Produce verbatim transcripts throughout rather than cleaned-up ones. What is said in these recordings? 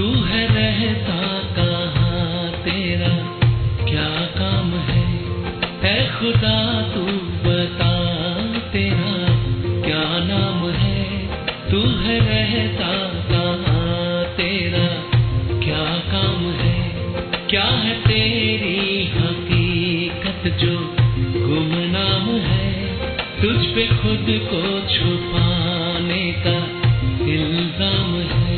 है रहता कहाँ, तेरा क्या काम है? ऐ खुदा तू बता, तेरा क्या नाम है? तू है रहता कहाँ, तेरा क्या काम है? क्या है तेरी हकीकत जो गुमनाम है? तुझ पे खुद को छुपाने का इल्जाम है।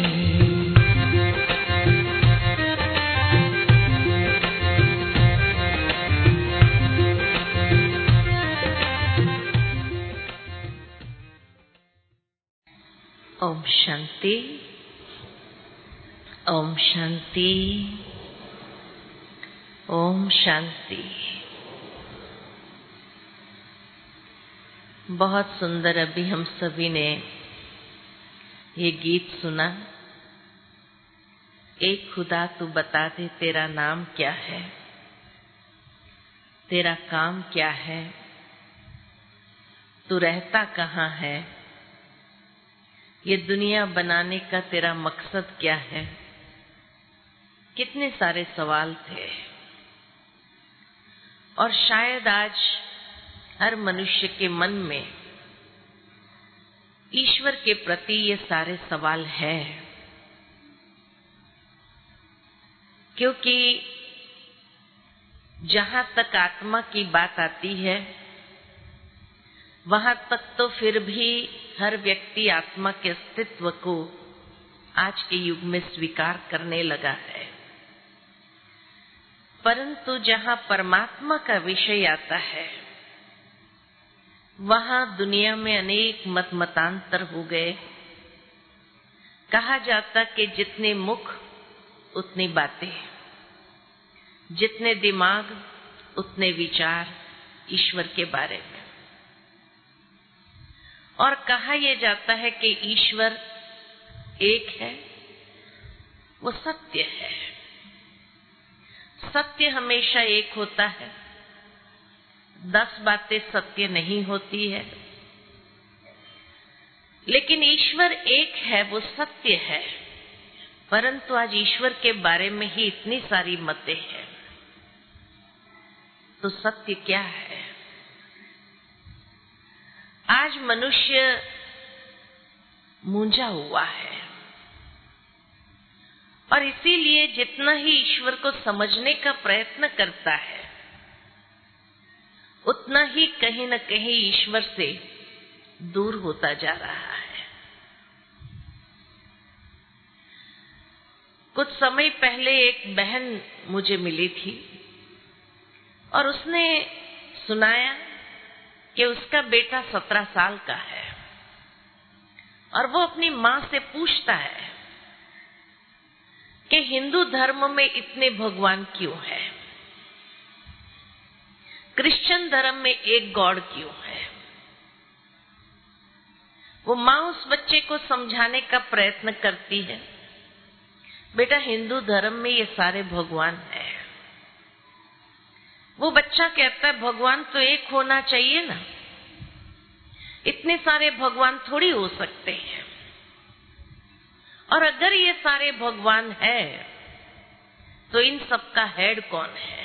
ओम शांति, ओम शांति, ओम शांति। बहुत सुंदर अभी हम सभी ने ये गीत सुना। एक खुदा तू बता दे तेरा नाम क्या है, तेरा काम क्या है, तू रहता कहाँ है, ये दुनिया बनाने का तेरा मकसद क्या है। कितने सारे सवाल थे और शायद आज हर मनुष्य के मन में ईश्वर के प्रति ये सारे सवाल हैं, क्योंकि जहां तक आत्मा की बात आती है वहां तक तो फिर भी हर व्यक्ति आत्मा के अस्तित्व को आज के युग में स्वीकार करने लगा है, परंतु जहां परमात्मा का विषय आता है वहां दुनिया में अनेक मत मतांतर हो गए। कहा जाता कि जितने मुख उतनी बातें, जितने दिमाग उतने विचार ईश्वर के बारे में। और कहा यह जाता है कि ईश्वर एक है, वो सत्य है। सत्य हमेशा एक होता है, दस बातें सत्य नहीं होती है। लेकिन ईश्वर एक है, वो सत्य है, परंतु आज ईश्वर के बारे में ही इतनी सारी मतें हैं। तो सत्य क्या है? आज मनुष्य मूंझा हुआ है और इसीलिए जितना ही ईश्वर को समझने का प्रयत्न करता है उतना ही कहीं न कहीं ईश्वर से दूर होता जा रहा है। कुछ समय पहले एक बहन मुझे मिली थी और उसने सुनाया कि उसका बेटा सत्रह साल का है और वो अपनी माँ से पूछता है कि हिंदू धर्म में इतने भगवान क्यों है, क्रिश्चियन धर्म में एक गॉड क्यों है। वो माँ उस बच्चे को समझाने का प्रयत्न करती है, बेटा हिंदू धर्म में ये सारे भगवान हैं। वो बच्चा कहता है भगवान तो एक होना चाहिए ना, इतने सारे भगवान थोड़ी हो सकते हैं। और अगर ये सारे भगवान हैं तो इन सब का हेड कौन है?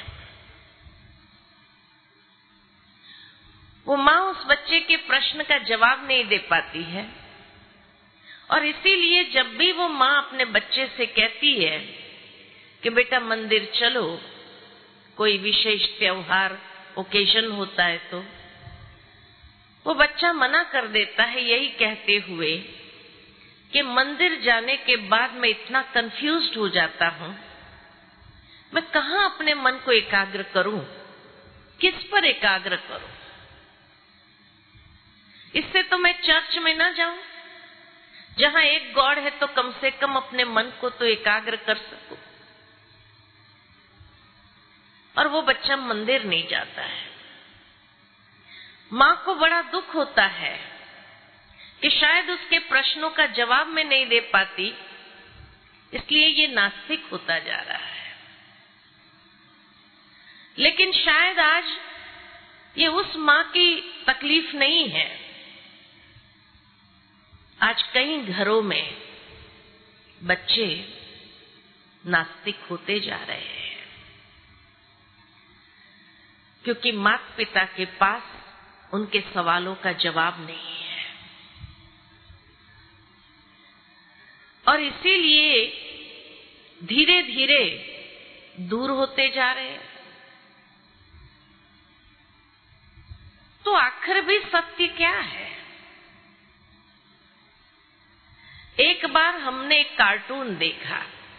वो माँ उस बच्चे के प्रश्न का जवाब नहीं दे पाती है और इसीलिए जब भी वो माँ अपने बच्चे से कहती है कि बेटा मंदिर चलो, कोई विशेष त्योहार ओकेजन होता है, तो वो बच्चा मना कर देता है, यही कहते हुए कि मंदिर जाने के बाद मैं इतना कंफ्यूज्ड हो जाता हूं, मैं कहां अपने मन को एकाग्र करूं, किस पर एकाग्र करूं। इससे तो मैं चर्च में ना जाऊं, जहां एक गॉड है तो कम से कम अपने मन को तो एकाग्र कर सकूं। और वो बच्चा मंदिर नहीं जाता है। मां को बड़ा दुख होता है कि शायद उसके प्रश्नों का जवाब मैं नहीं दे पाती, इसलिए ये नास्तिक होता जा रहा है। लेकिन शायद आज ये उस मां की तकलीफ नहीं है। आज कई घरों में बच्चे नास्तिक होते जा रहे हैं, क्योंकि माता पिता के पास उनके सवालों का जवाब नहीं है। और इसीलिए धीरे धीरे दूर होते जा रहे हैं। तो आखिर भी सत्य क्या है? एक बार हमने एक कार्टून देखा।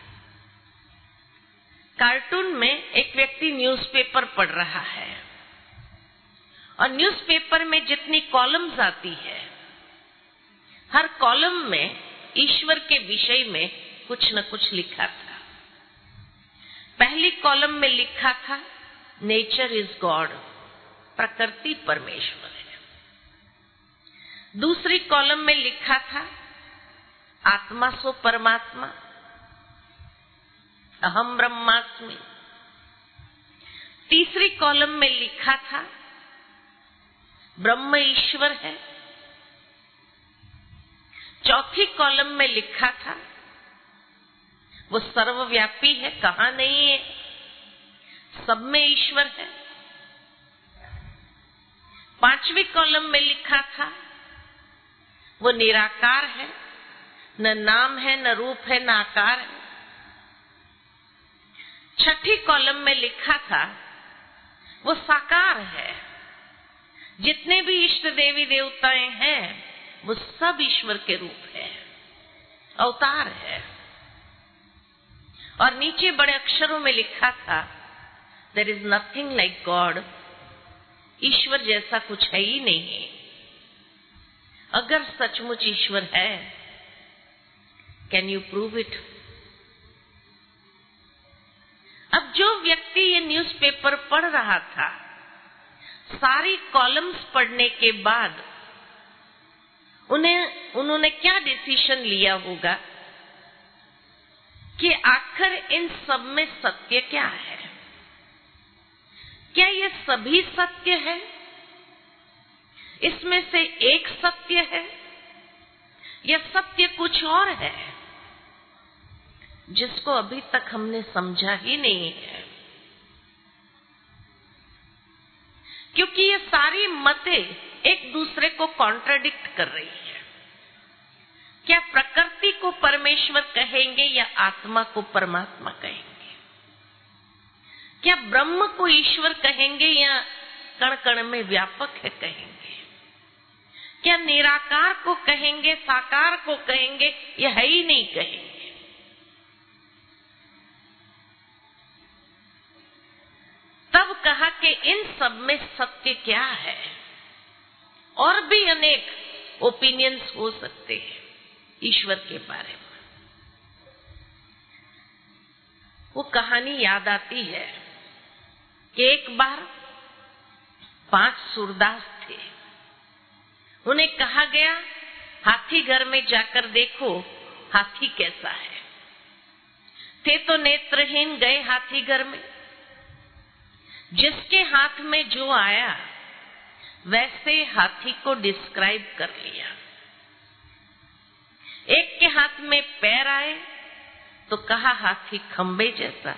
कार्टून में एक व्यक्ति न्यूज़पेपर पढ़ रहा है और न्यूज़पेपर में जितनी कॉलम्स आती है, हर कॉलम में ईश्वर के विषय में कुछ न कुछ लिखा था। पहली कॉलम में लिखा था नेचर इज गॉड, प्रकृति परमेश्वर है। दूसरी कॉलम में लिखा था आत्मा सो परमात्मा, अहम ब्रह्मास्मि। तीसरी कॉलम में लिखा था ब्रह्म ईश्वर है। चौथी कॉलम में लिखा था वो सर्वव्यापी है, कहां नहीं है, सब में ईश्वर है। पांचवी कॉलम में लिखा था वो निराकार है, न नाम है, न रूप है, न आकार है। छठी कॉलम में लिखा था वो साकार है, जितने भी इष्ट देवी देवताएं हैं वो सब ईश्वर के रूप है, अवतार है। और नीचे बड़े अक्षरों में लिखा था there is nothing like God, ईश्वर जैसा कुछ है ही नहीं। अगर सचमुच ईश्वर है, कैन यू प्रूव इट? अब जो व्यक्ति ये न्यूज़पेपर पढ़ रहा था, सारी कॉलम्स पढ़ने के बाद उन्हें उन्होंने क्या डिसीजन लिया होगा कि आखिर इन सब में सत्य क्या है? क्या ये सभी सत्य है? इसमें से एक सत्य है या सत्य कुछ और है जिसको अभी तक हमने समझा ही नहीं है? क्योंकि ये सारी मतें एक दूसरे को कॉन्ट्राडिक्ट कर रही है। क्या प्रकृति को परमेश्वर कहेंगे या आत्मा को परमात्मा कहेंगे? क्या ब्रह्म को ईश्वर कहेंगे या कण कण में व्यापक है कहेंगे? क्या निराकार को कहेंगे, साकार को कहेंगे, या है ही नहीं कहेंगे? तब कहा कि इन सब में सत्य क्या है? और भी अनेक ओपिनियंस हो सकते हैं ईश्वर के बारे में। वो कहानी याद आती है कि एक बार पांच सूरदास थे। उन्हें कहा गया हाथी घर में जाकर देखो हाथी कैसा है। थे तो नेत्रहीन, गए हाथी घर में। जिसके हाथ में जो आया वैसे हाथी को डिस्क्राइब कर लिया। एक के हाथ में पैर आए तो कहा हाथी खंबे जैसा।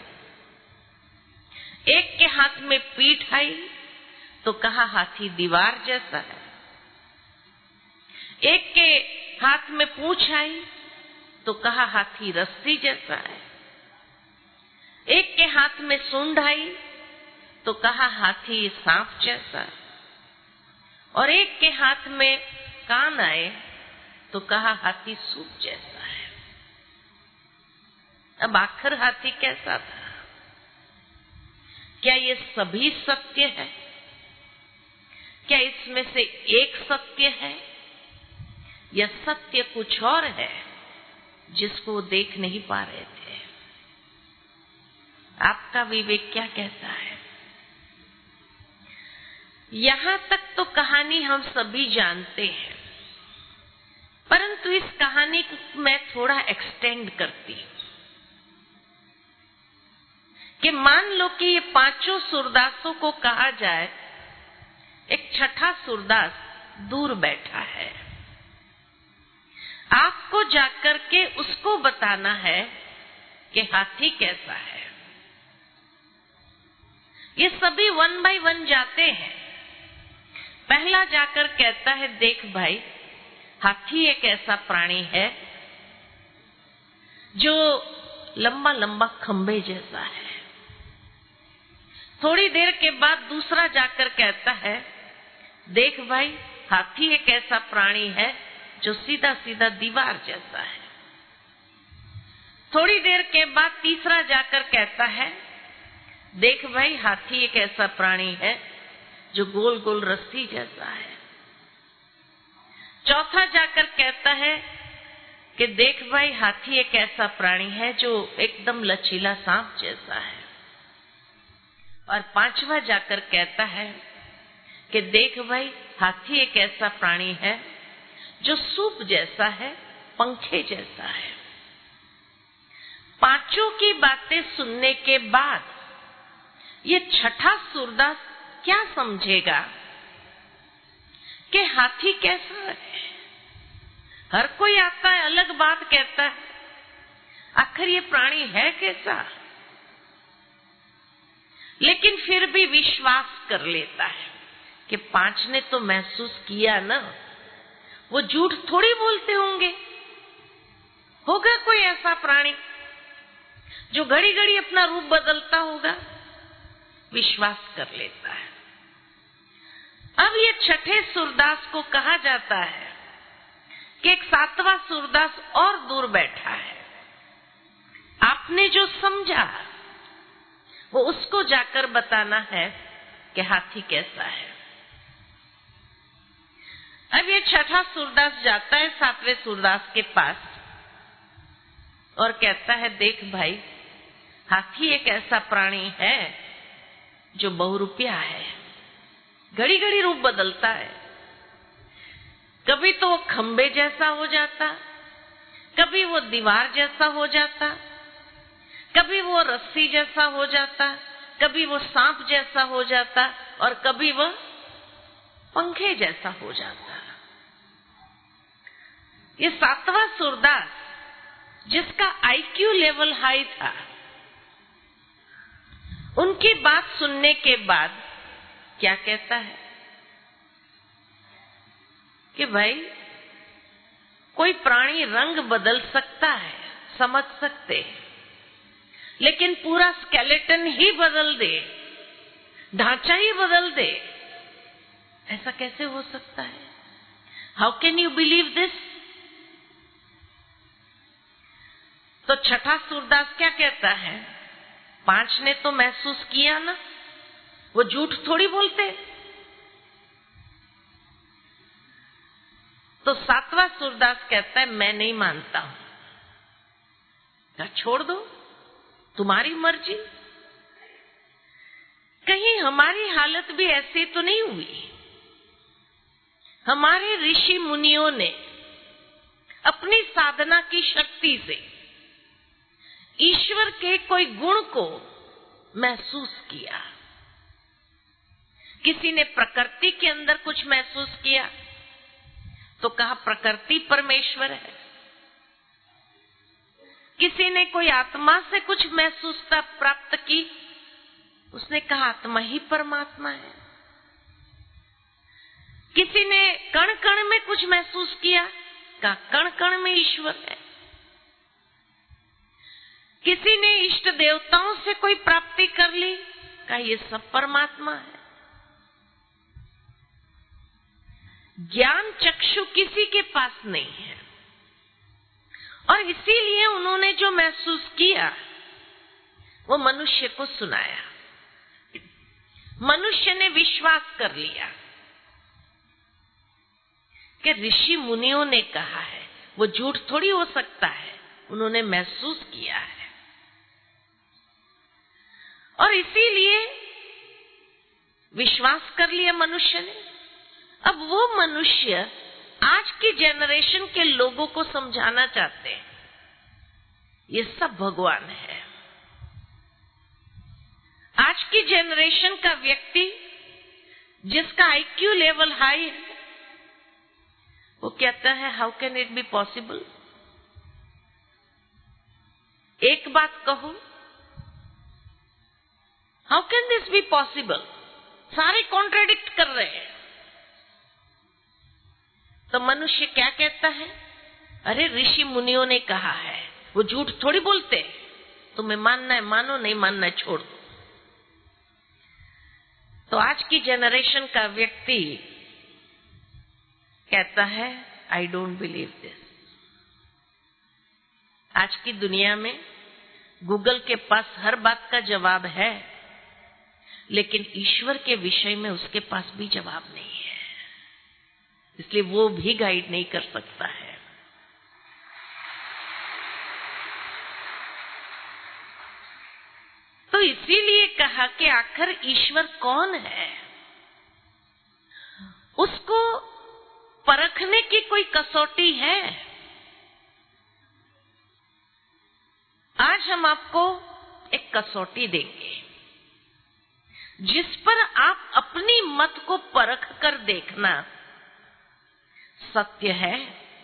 एक के हाथ में पीठ आई तो कहा हाथी दीवार जैसा है। एक के हाथ में पूंछ आई तो कहा हाथी रस्सी जैसा है। एक के हाथ में सूंड आई तो कहा हाथी सांप जैसा है। और एक के हाथ में कान आए तो कहा हाथी सूप जैसा है। अब आखिर हाथी कैसा था? क्या ये सभी सत्य है? क्या इसमें से एक सत्य है या सत्य कुछ और है जिसको वो देख नहीं पा रहे थे? आपका विवेक क्या कहता है? यहां तक तो कहानी हम सभी जानते हैं, परंतु इस कहानी को मैं थोड़ा एक्सटेंड करती हूं कि मान लो कि ये पांचों सूरदासों को कहा जाए, एक छठा सूरदास दूर बैठा है। आपको जाकर के उसको बताना है कि हाथी कैसा है। ये सभी वन बाय वन जाते हैं। पहला जाकर कहता है, देख भाई, हाथी एक ऐसा प्राणी है जो लंबा लंबा खंबे जैसा है। थोड़ी देर के बाद दूसरा जाकर कहता है, देख भाई, हाथी एक ऐसा प्राणी है जो सीधा सीधा दीवार जैसा है। थोड़ी देर के बाद तीसरा जाकर कहता है, देख भाई, हाथी एक ऐसा प्राणी है जो गोल गोल रस्सी जैसा है। चौथा जाकर कहता है कि देख भाई, हाथी एक ऐसा प्राणी है जो एकदम लचीला सांप जैसा है। और पांचवा जाकर कहता है कि देख भाई, हाथी एक ऐसा प्राणी है जो सूप जैसा है, पंखे जैसा है। पांचों की बातें सुनने के बाद ये छठा सूरदास क्या समझेगा कि हाथी कैसा है। हर कोई आता है, अलग बात कहता है, आखिर ये प्राणी है कैसा। लेकिन फिर भी विश्वास कर लेता है कि पांच ने तो महसूस किया ना, वो झूठ थोड़ी बोलते होंगे। होगा कोई ऐसा प्राणी जो घड़ी घड़ी अपना रूप बदलता होगा। विश्वास कर लेता है। अब ये छठे सूरदास को कहा जाता है कि एक सातवां सूरदास और दूर बैठा है। आपने जो समझा वो उसको जाकर बताना है कि हाथी कैसा है। अब ये छठा सूरदास जाता है सातवें सूरदास के पास और कहता है, देख भाई, हाथी एक ऐसा प्राणी है जो बहुरूपिया है, घड़ी घड़ी रूप बदलता है। कभी तो वो खंबे जैसा हो जाता, कभी वो दीवार जैसा हो जाता, कभी वो रस्सी जैसा हो जाता, कभी वो सांप जैसा हो जाता और कभी वो पंखे जैसा हो जाता। ये सातवां सूरदास, जिसका आईक्यू लेवल हाई था, उनकी बात सुनने के बाद क्या कहता है कि भाई, कोई प्राणी रंग बदल सकता है, समझ सकते, लेकिन पूरा स्केलेटन ही बदल दे, ढांचा ही बदल दे, ऐसा कैसे हो सकता है? How can you believe this? तो छठा सूरदास क्या कहता है, पांच ने तो महसूस किया ना, वो झूठ थोड़ी बोलते। तो सातवां सूरदास कहता है, मैं नहीं मानता हूं। क्या छोड़ दो, तुम्हारी मर्जी। कहीं हमारी हालत भी ऐसी तो नहीं हुई। हमारे ऋषि मुनियों ने अपनी साधना की शक्ति से ईश्वर के कोई गुण को महसूस किया। किसी ने प्रकृति के अंदर कुछ महसूस किया तो कहा प्रकृति परमेश्वर है। किसी ने कोई आत्मा से कुछ महसूसता प्राप्त की, उसने कहा आत्मा ही परमात्मा है। किसी ने कण कण में कुछ महसूस किया, कहा कण कण में ईश्वर है। किसी ने इष्ट देवताओं से कोई प्राप्ति कर ली, कहा ये सब परमात्मा है। ज्ञान चक्षु किसी के पास नहीं है और इसीलिए उन्होंने जो महसूस किया वो मनुष्य को सुनाया। मनुष्य ने विश्वास कर लिया कि ऋषि मुनियों ने कहा है, वो झूठ थोड़ी हो सकता है, उन्होंने महसूस किया है। और इसीलिए विश्वास कर लिया मनुष्य ने। अब वो मनुष्य आज की जनरेशन के लोगों को समझाना चाहते हैं, ये सब भगवान है। आज की जनरेशन का व्यक्ति जिसका आईक्यू लेवल हाई है, वो कहता है how can it be possible. एक बात कहूं? How can this be possible? सारे कॉन्ट्रेडिक्ट कर रहे हैं। तो मनुष्य क्या कहता है? अरे ऋषि मुनियों ने कहा है, वो झूठ थोड़ी बोलते। तुम्हें मानना है मानो, नहीं मानना है छोड़ दो। तो आज की जनरेशन का व्यक्ति कहता है आई डोंट बिलीव दिस। आज की दुनिया में गूगल के पास हर बात का जवाब है, लेकिन ईश्वर के विषय में उसके पास भी जवाब नहीं है, इसलिए वो भी गाइड नहीं कर सकता है। तो इसीलिए कहा कि आखिर ईश्वर कौन है, उसको परखने की कोई कसौटी है? आज हम आपको एक कसौटी देंगे जिस पर आप अपनी मत को परख कर देखना सत्य है।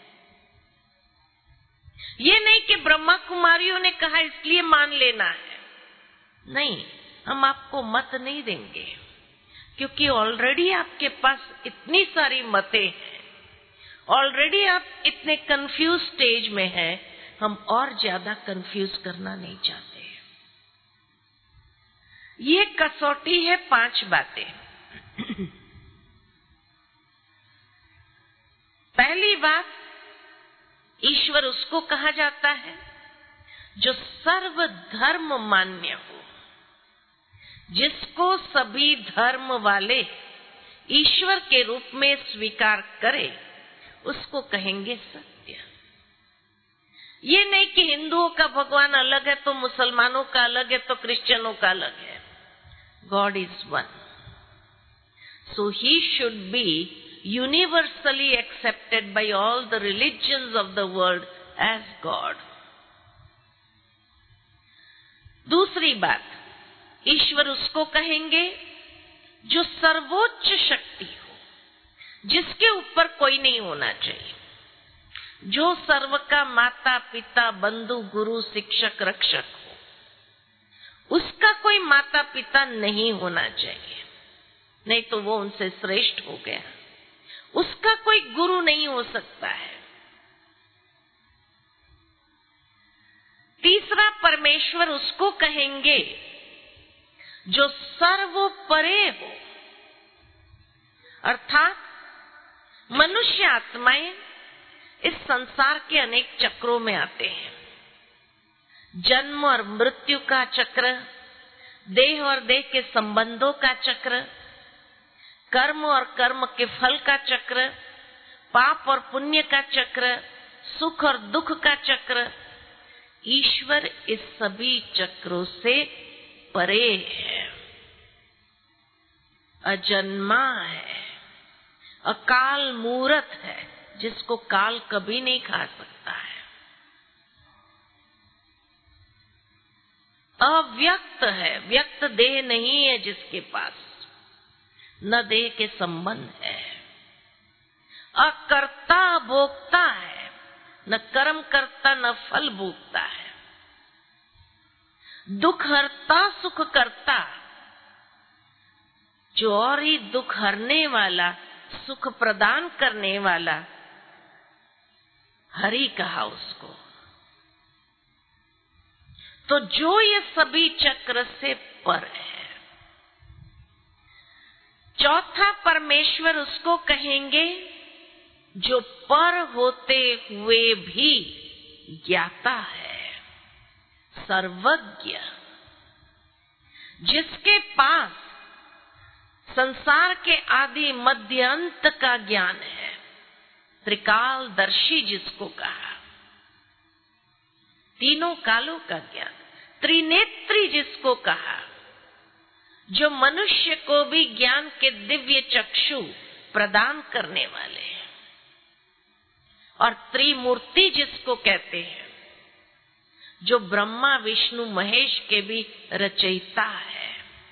ये नहीं कि ब्रह्मा कुमारियों ने कहा इसलिए मान लेना है। नहीं, हम आपको मत नहीं देंगे, क्योंकि ऑलरेडी आपके पास इतनी सारी मतें हैं, ऑलरेडी आप इतने कंफ्यूज स्टेज में हैं, हम और ज्यादा कंफ्यूज करना नहीं चाहते। ये कसौटी है पांच बातें। पहली बात, ईश्वर उसको कहा जाता है जो सर्वधर्म मान्य हो, जिसको सभी धर्म वाले ईश्वर के रूप में स्वीकार करे, उसको कहेंगे सत्य। ये नहीं कि हिंदुओं का भगवान अलग है तो मुसलमानों का अलग है तो क्रिश्चियनों का अलग है। God is one. So he should be universally accepted by all the religions of the world as God. दूसरी बात, ईश्वर उसको कहेंगे जो सर्वोच्च शक्ति हो, जिसके ऊपर कोई नहीं होना चाहिए, जो सर्व का माता पिता बंधु गुरु शिक्षक रक्षक हो, उसका कोई माता पिता नहीं होना चाहिए, नहीं तो वो उनसे श्रेष्ठ हो गया। उसका कोई गुरु नहीं हो सकता है। तीसरा, परमेश्वर उसको कहेंगे जो सर्वोपरे हो, अर्थात मनुष्य आत्माएं इस संसार के अनेक चक्रों में आते हैं। जन्म और मृत्यु का चक्र, देह और देह के संबंधों का चक्र, कर्म और कर्म के फल का चक्र, पाप और पुण्य का चक्र, सुख और दुख का चक्र। ईश्वर इस सभी चक्रों से परे है, अजन्मा है, अकाल मूर्त है, जिसको काल कभी नहीं खा सकता है, अव्यक्त है, व्यक्त देह नहीं है जिसके पास, न देह के संबंध है, अकर्ता भोक्ता है, न कर्म करता न फल भोगता है, दुख हरता सुख करता, जो और ही दुख हरने वाला सुख प्रदान करने वाला, हरि कहा उसको। तो जो ये सभी चक्र से पर है। चौथा, परमेश्वर उसको कहेंगे जो पर होते हुए भी ज्ञाता है, सर्वज्ञ, जिसके पास संसार के आदि मध्य अंत का ज्ञान है, त्रिकालदर्शी जिसको कहा, तीनों कालों का ज्ञान, त्रिनेत्री जिसको कहा, जो मनुष्य को भी ज्ञान के दिव्य चक्षु प्रदान करने वाले हैं, और त्रिमूर्ति जिसको कहते हैं, जो ब्रह्मा विष्णु महेश के भी रचयिता है।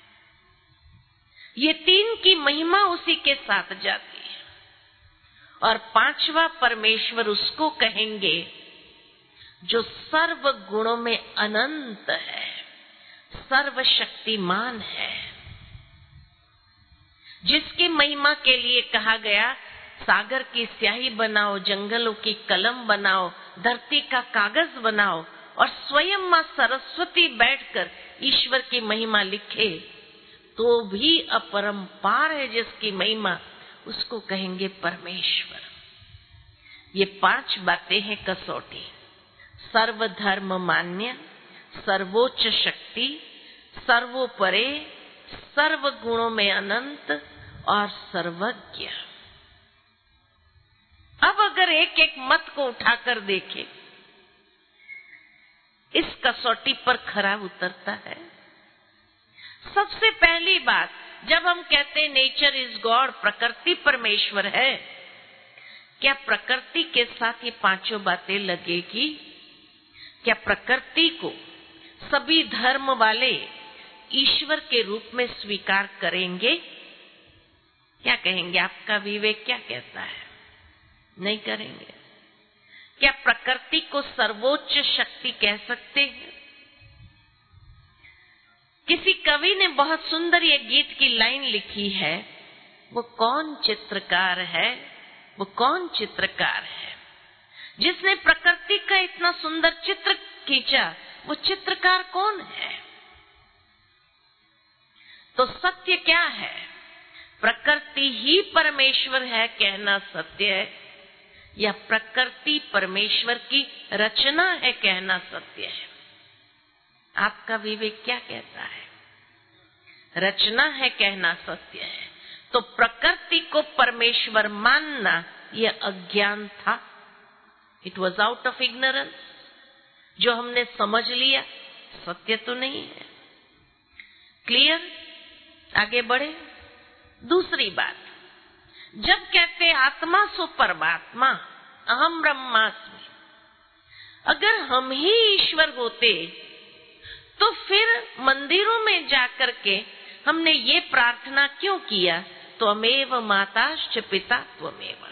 ये तीन की महिमा उसी के साथ जाती है। और पांचवा, परमेश्वर उसको कहेंगे जो सर्व गुणों में अनंत है, सर्वशक्तिमान है, जिसकी महिमा के लिए कहा गया सागर की स्याही बनाओ, जंगलों की कलम बनाओ, धरती का कागज बनाओ, और स्वयं मां सरस्वती बैठकर ईश्वर की महिमा लिखे तो भी अपरंपार है जिसकी महिमा, उसको कहेंगे परमेश्वर। ये पांच बातें हैं कसौटी। सर्वधर्म मान्य, सर्वोच्च शक्ति, सर्वोपरे, सर्व गुणों में अनंत और सर्वज्ञ। अब अगर एक एक मत को उठाकर देखें, इस कसौटी पर खरा उतरता है। सबसे पहली बात, जब हम कहते हैं नेचर इज गॉड, प्रकृति परमेश्वर है, क्या प्रकृति के साथ ये पांचों बातें लगेगी? क्या प्रकृति को सभी धर्म वाले ईश्वर के रूप में स्वीकार करेंगे? क्या कहेंगे? आपका विवेक क्या कहता है? नहीं करेंगे। क्या प्रकृति को सर्वोच्च शक्ति कह सकते हैं? किसी कवि ने बहुत सुंदर ये गीत की लाइन लिखी है, वो कौन चित्रकार है, वो कौन चित्रकार है जिसने प्रकृति का इतना सुंदर चित्र खींचा, वो चित्रकार कौन है? तो सत्य क्या है? प्रकृति ही परमेश्वर है कहना सत्य है, या प्रकृति परमेश्वर की रचना है कहना सत्य है? आपका विवेक क्या कहता है? रचना है कहना सत्य है। तो प्रकृति को परमेश्वर मानना यह अज्ञान था। It was out of ignorance. जो हमने समझ लिया सत्य तो नहीं है। क्लियर? आगे बढ़े। दूसरी बात, जब कहते आत्मा सो परमात्मा, अहम ब्रह्मास्मि, अगर हम ही ईश्वर होते तो फिर मंदिरों में जाकर के हमने ये प्रार्थना क्यों किया, त्वमेव माताश्च पिता त्वमेव।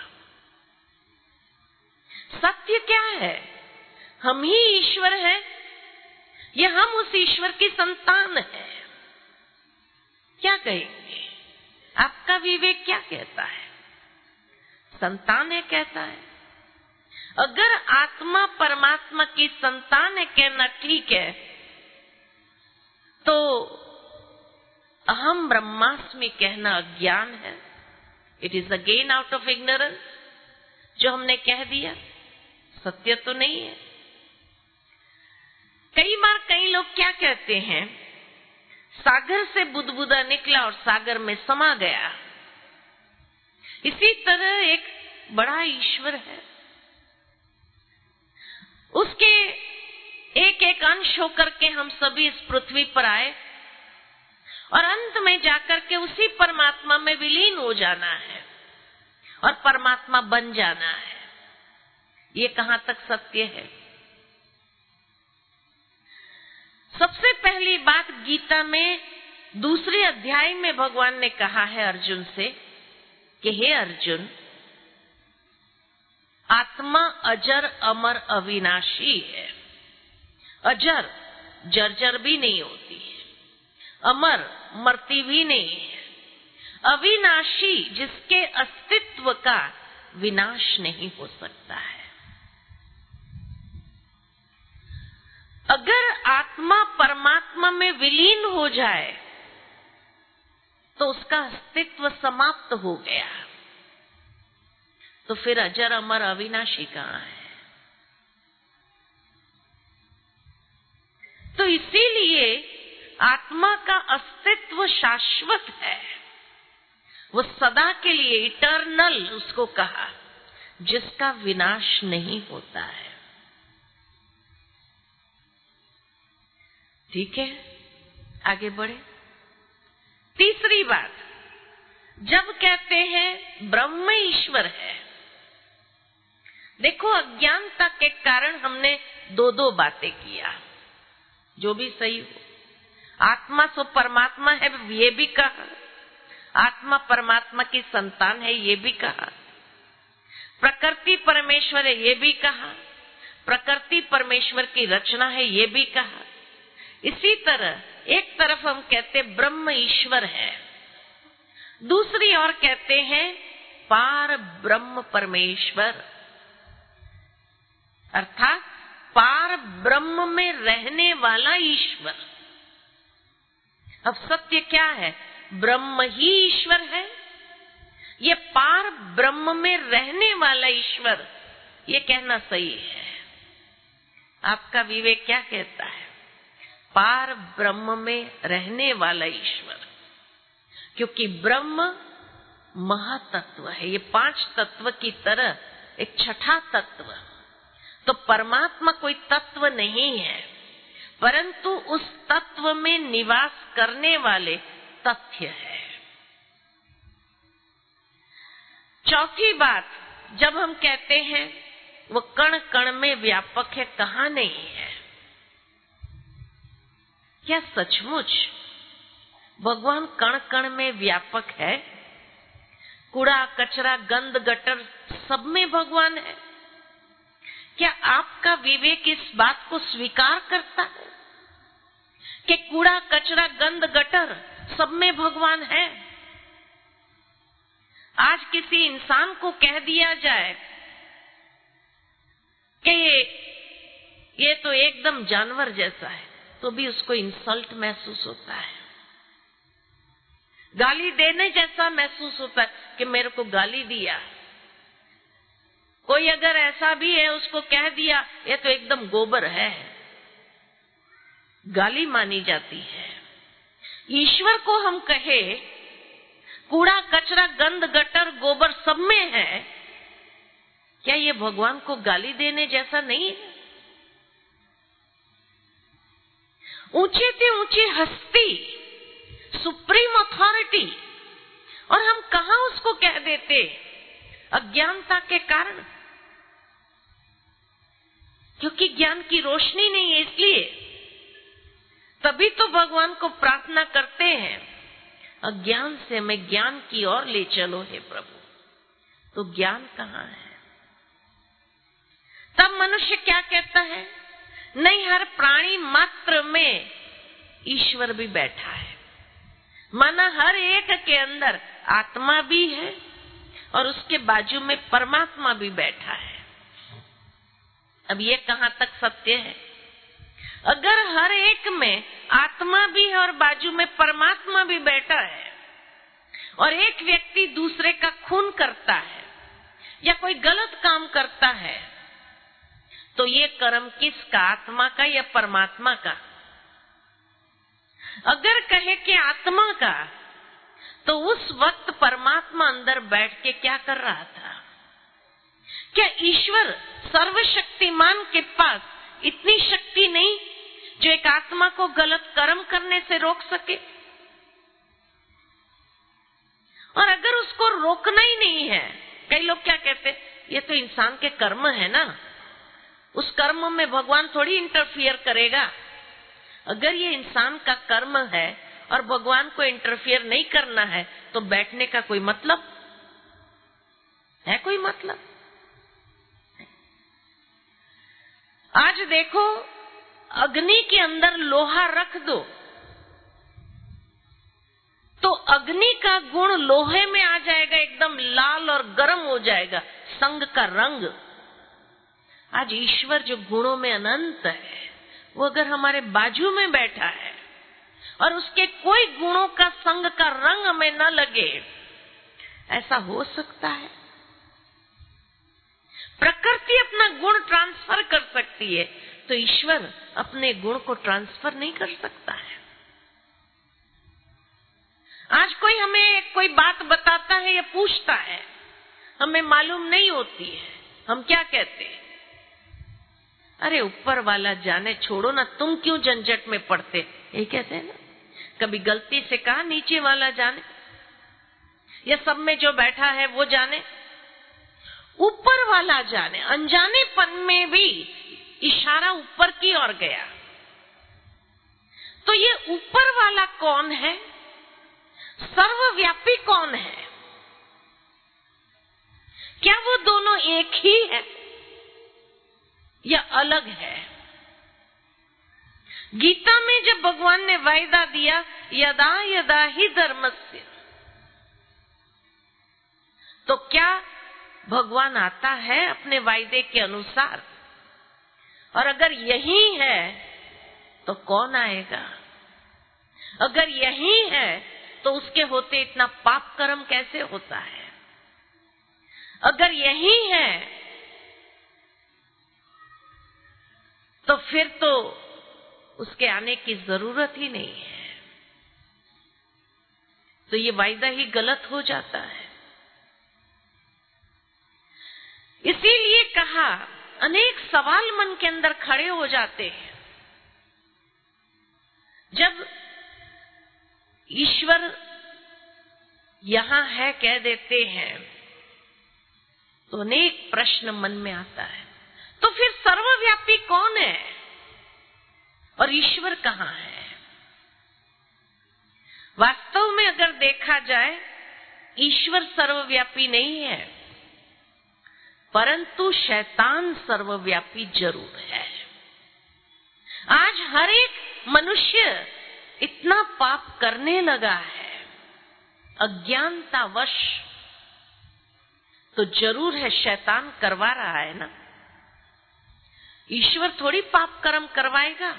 सत्य क्या है? हम ही ईश्वर हैं या हम उस ईश्वर की संतान हैं? क्या कहेंगे? आपका विवेक क्या कहता है? संतान है कहता है। अगर आत्मा परमात्मा की संतान है कहना ठीक है, तो अहम ब्रह्मास्मि कहना अज्ञान है। It is again out of ignorance. जो हमने कह दिया सत्य तो नहीं है। कई बार कई लोग क्या कहते हैं, सागर से बुदबुदा निकला और सागर में समा गया। इसी तरह एक बड़ा ईश्वर है, उसके एक एक अंश होकर के हम सभी इस पृथ्वी पर आए और अंत में जाकर के उसी परमात्मा में विलीन हो जाना है और परमात्मा बन जाना है। ये कहां तक सत्य है? सबसे पहली बात, गीता में दूसरे अध्याय में भगवान ने कहा है अर्जुन से कि हे अर्जुन, आत्मा अजर अमर अविनाशी है। अजर जर्जर भी नहीं होती है, अमर मरती भी नहीं है, अविनाशी जिसके अस्तित्व का विनाश नहीं हो सकता है। अगर आत्मा परमात्मा में विलीन हो जाए तो उसका अस्तित्व समाप्त हो गया, तो फिर अजर अमर अविनाशी कहां है? तो इसीलिए आत्मा का अस्तित्व शाश्वत है, वो सदा के लिए इटर्नल उसको कहा, जिसका विनाश नहीं होता है। ठीक है, आगे बढ़े। तीसरी बात, जब कहते हैं ब्रह्म ईश्वर है, देखो अज्ञानता के कारण हमने दो दो बातें किया, जो भी सही हो। आत्मा सो परमात्मा है ये भी कहा, आत्मा परमात्मा की संतान है ये भी कहा, प्रकृति परमेश्वर है ये भी कहा, प्रकृति परमेश्वर की रचना है, ये भी कहा। इसी तरह एक तरफ हम कहते ब्रह्म ईश्वर है, दूसरी ओर कहते हैं पार ब्रह्म परमेश्वर, अर्थात पार ब्रह्म में रहने वाला ईश्वर। अब सत्य क्या है? ब्रह्म ही ईश्वर है। ये पार ब्रह्म में रहने वाला ईश्वर, ये कहना सही है। आपका विवेक क्या कहता है? पार ब्रह्म में रहने वाला ईश्वर, क्योंकि ब्रह्म महातत्व है। ये पांच तत्व की तरह एक छठा तत्व, तो परमात्मा कोई तत्व नहीं है, परंतु उस तत्व में निवास करने वाले तथ्य है। चौथी बात, जब हम कहते हैं वो कण कण में व्यापक है, कहाँ नहीं है? क्या सचमुच भगवान कण कण में व्यापक है? कूड़ा कचरा गंद गटर सब में भगवान है। क्या आपका विवेक इस बात को स्वीकार करता है कि कूड़ा कचरा गंद गटर सब में भगवान है? आज किसी इंसान को कह दिया जाए कि ये ये तो एकदम जानवर जैसा है, तो भी उसको इंसल्ट महसूस होता है, गाली देने जैसा महसूस होता है कि मेरे को गाली दिया। कोई अगर ऐसा भी है, उसको कह दिया ये तो एकदम गोबर है, गाली मानी जाती है। ईश्वर को हम कहे कूड़ा कचरा गंद गटर गोबर सब में है, क्या ये भगवान को गाली देने जैसा नहीं है? ऊंची से ऊंची हस्ती, सुप्रीम अथॉरिटी, और हम कहां उसको कह देते? अज्ञानता के कारण, क्योंकि ज्ञान की रोशनी नहीं है। इसलिए तभी तो भगवान को प्रार्थना करते हैं, अज्ञान से हमें ज्ञान की ओर ले चलो हे प्रभु। तो ज्ञान कहाँ है? तब मनुष्य क्या कहता है? नहीं, हर प्राणी मात्र में ईश्वर भी बैठा है, माना हर एक के अंदर आत्मा भी है और उसके बाजू में परमात्मा भी बैठा है। अब ये कहां तक सत्य है? अगर हर एक में आत्मा भी है और बाजू में परमात्मा भी बैठा है, और एक व्यक्ति दूसरे का खून करता है या कोई गलत काम करता है, तो ये कर्म किसका? आत्मा का या परमात्मा का? अगर कहे कि आत्मा का, तो उस वक्त परमात्मा अंदर बैठ के क्या कर रहा था? क्या ईश्वर सर्वशक्तिमान के पास इतनी शक्ति नहीं जो एक आत्मा को गलत कर्म करने से रोक सके? और अगर उसको रोकना ही नहीं है, कई लोग क्या कहते, ये तो इंसान के कर्म है ना, उस कर्म में भगवान थोड़ी इंटरफियर करेगा। अगर ये इंसान का कर्म है और भगवान को इंटरफियर नहीं करना है, तो बैठने का कोई मतलब है? कोई मतलब? आज देखो, अग्नि के अंदर लोहा रख दो तो अग्नि का गुण लोहे में आ जाएगा, एकदम लाल और गर्म हो जाएगा, संग का रंग। आज ईश्वर जो गुणों में अनंत है, वो अगर हमारे बाजू में बैठा है और उसके कोई गुणों का संग का रंग हमें न लगे, ऐसा हो सकता है? प्रकृति अपना गुण ट्रांसफर कर सकती है, तो ईश्वर अपने गुण को ट्रांसफर नहीं कर सकता है। आज कोई हमें कोई बात बताता है या पूछता है, हमें मालूम नहीं होती है, हम क्या कहते हैं? अरे ऊपर वाला जाने, छोड़ो ना, तुम क्यों झंझट में पड़ते? ये कहते हैं ना। कभी गलती से कहा नीचे वाला जाने, या सब में जो बैठा है वो जाने? ऊपर वाला जाने। अनजानेपन में भी इशारा ऊपर की ओर गया। तो ये ऊपर वाला कौन है? सर्वव्यापी कौन है? क्या वो दोनों एक ही है? या अलग है? गीता में जब भगवान ने वायदा दिया यदा यदा ही धर्मस्य, तो क्या भगवान आता है अपने वायदे के अनुसार? और अगर यही है तो कौन आएगा? अगर यही है तो उसके होते इतना पाप कर्म कैसे होता है? अगर यही है तो फिर तो उसके आने की जरूरत ही नहीं है। तो ये वायदा ही गलत हो जाता है। इसीलिए कहा, अनेक सवाल मन के अंदर खड़े हो जाते हैं। जब ईश्वर यहां है कह देते हैं तो अनेक प्रश्न मन में आता है। तो फिर सर्वव्यापी कौन है और ईश्वर कहां है? वास्तव में अगर देखा जाए, ईश्वर सर्वव्यापी नहीं है, परंतु शैतान सर्वव्यापी जरूर है। आज हर एक मनुष्य इतना पाप करने लगा है अज्ञानतावश, तो जरूर है शैतान करवा रहा है ना। ईश्वर थोड़ी पाप कर्म करवाएगा।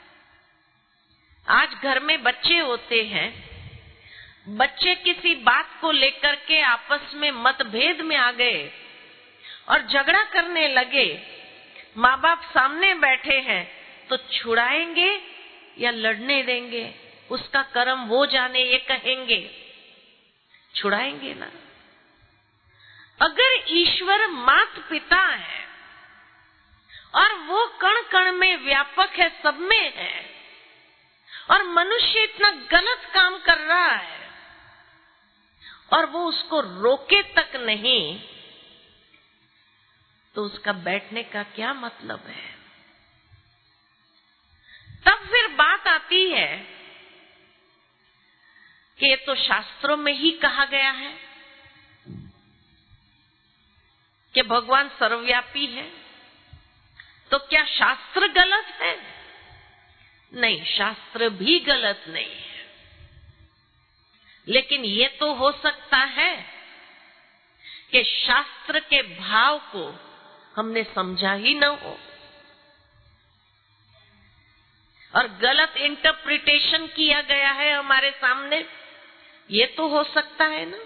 आज घर में बच्चे होते हैं, बच्चे किसी बात को लेकर के आपस में मतभेद में आ गए और झगड़ा करने लगे, माँ बाप सामने बैठे हैं, तो छुड़ाएंगे या लड़ने देंगे? उसका कर्म वो जाने, ये कहेंगे। छुड़ाएंगे ना। अगर ईश्वर माता पिता है और वो कण कण में व्यापक है, सब में है, और मनुष्य इतना गलत काम कर रहा है और वो उसको रोके तक नहीं, तो उसका बैठने का क्या मतलब है? तब फिर बात आती है कि ये तो शास्त्रों में ही कहा गया है कि भगवान सर्वव्यापी है, तो क्या शास्त्र गलत है? नहीं, शास्त्र भी गलत नहीं है, लेकिन ये तो हो सकता है कि शास्त्र के भाव को हमने समझा ही न हो और गलत इंटरप्रिटेशन किया गया है हमारे सामने। ये तो हो सकता है ना।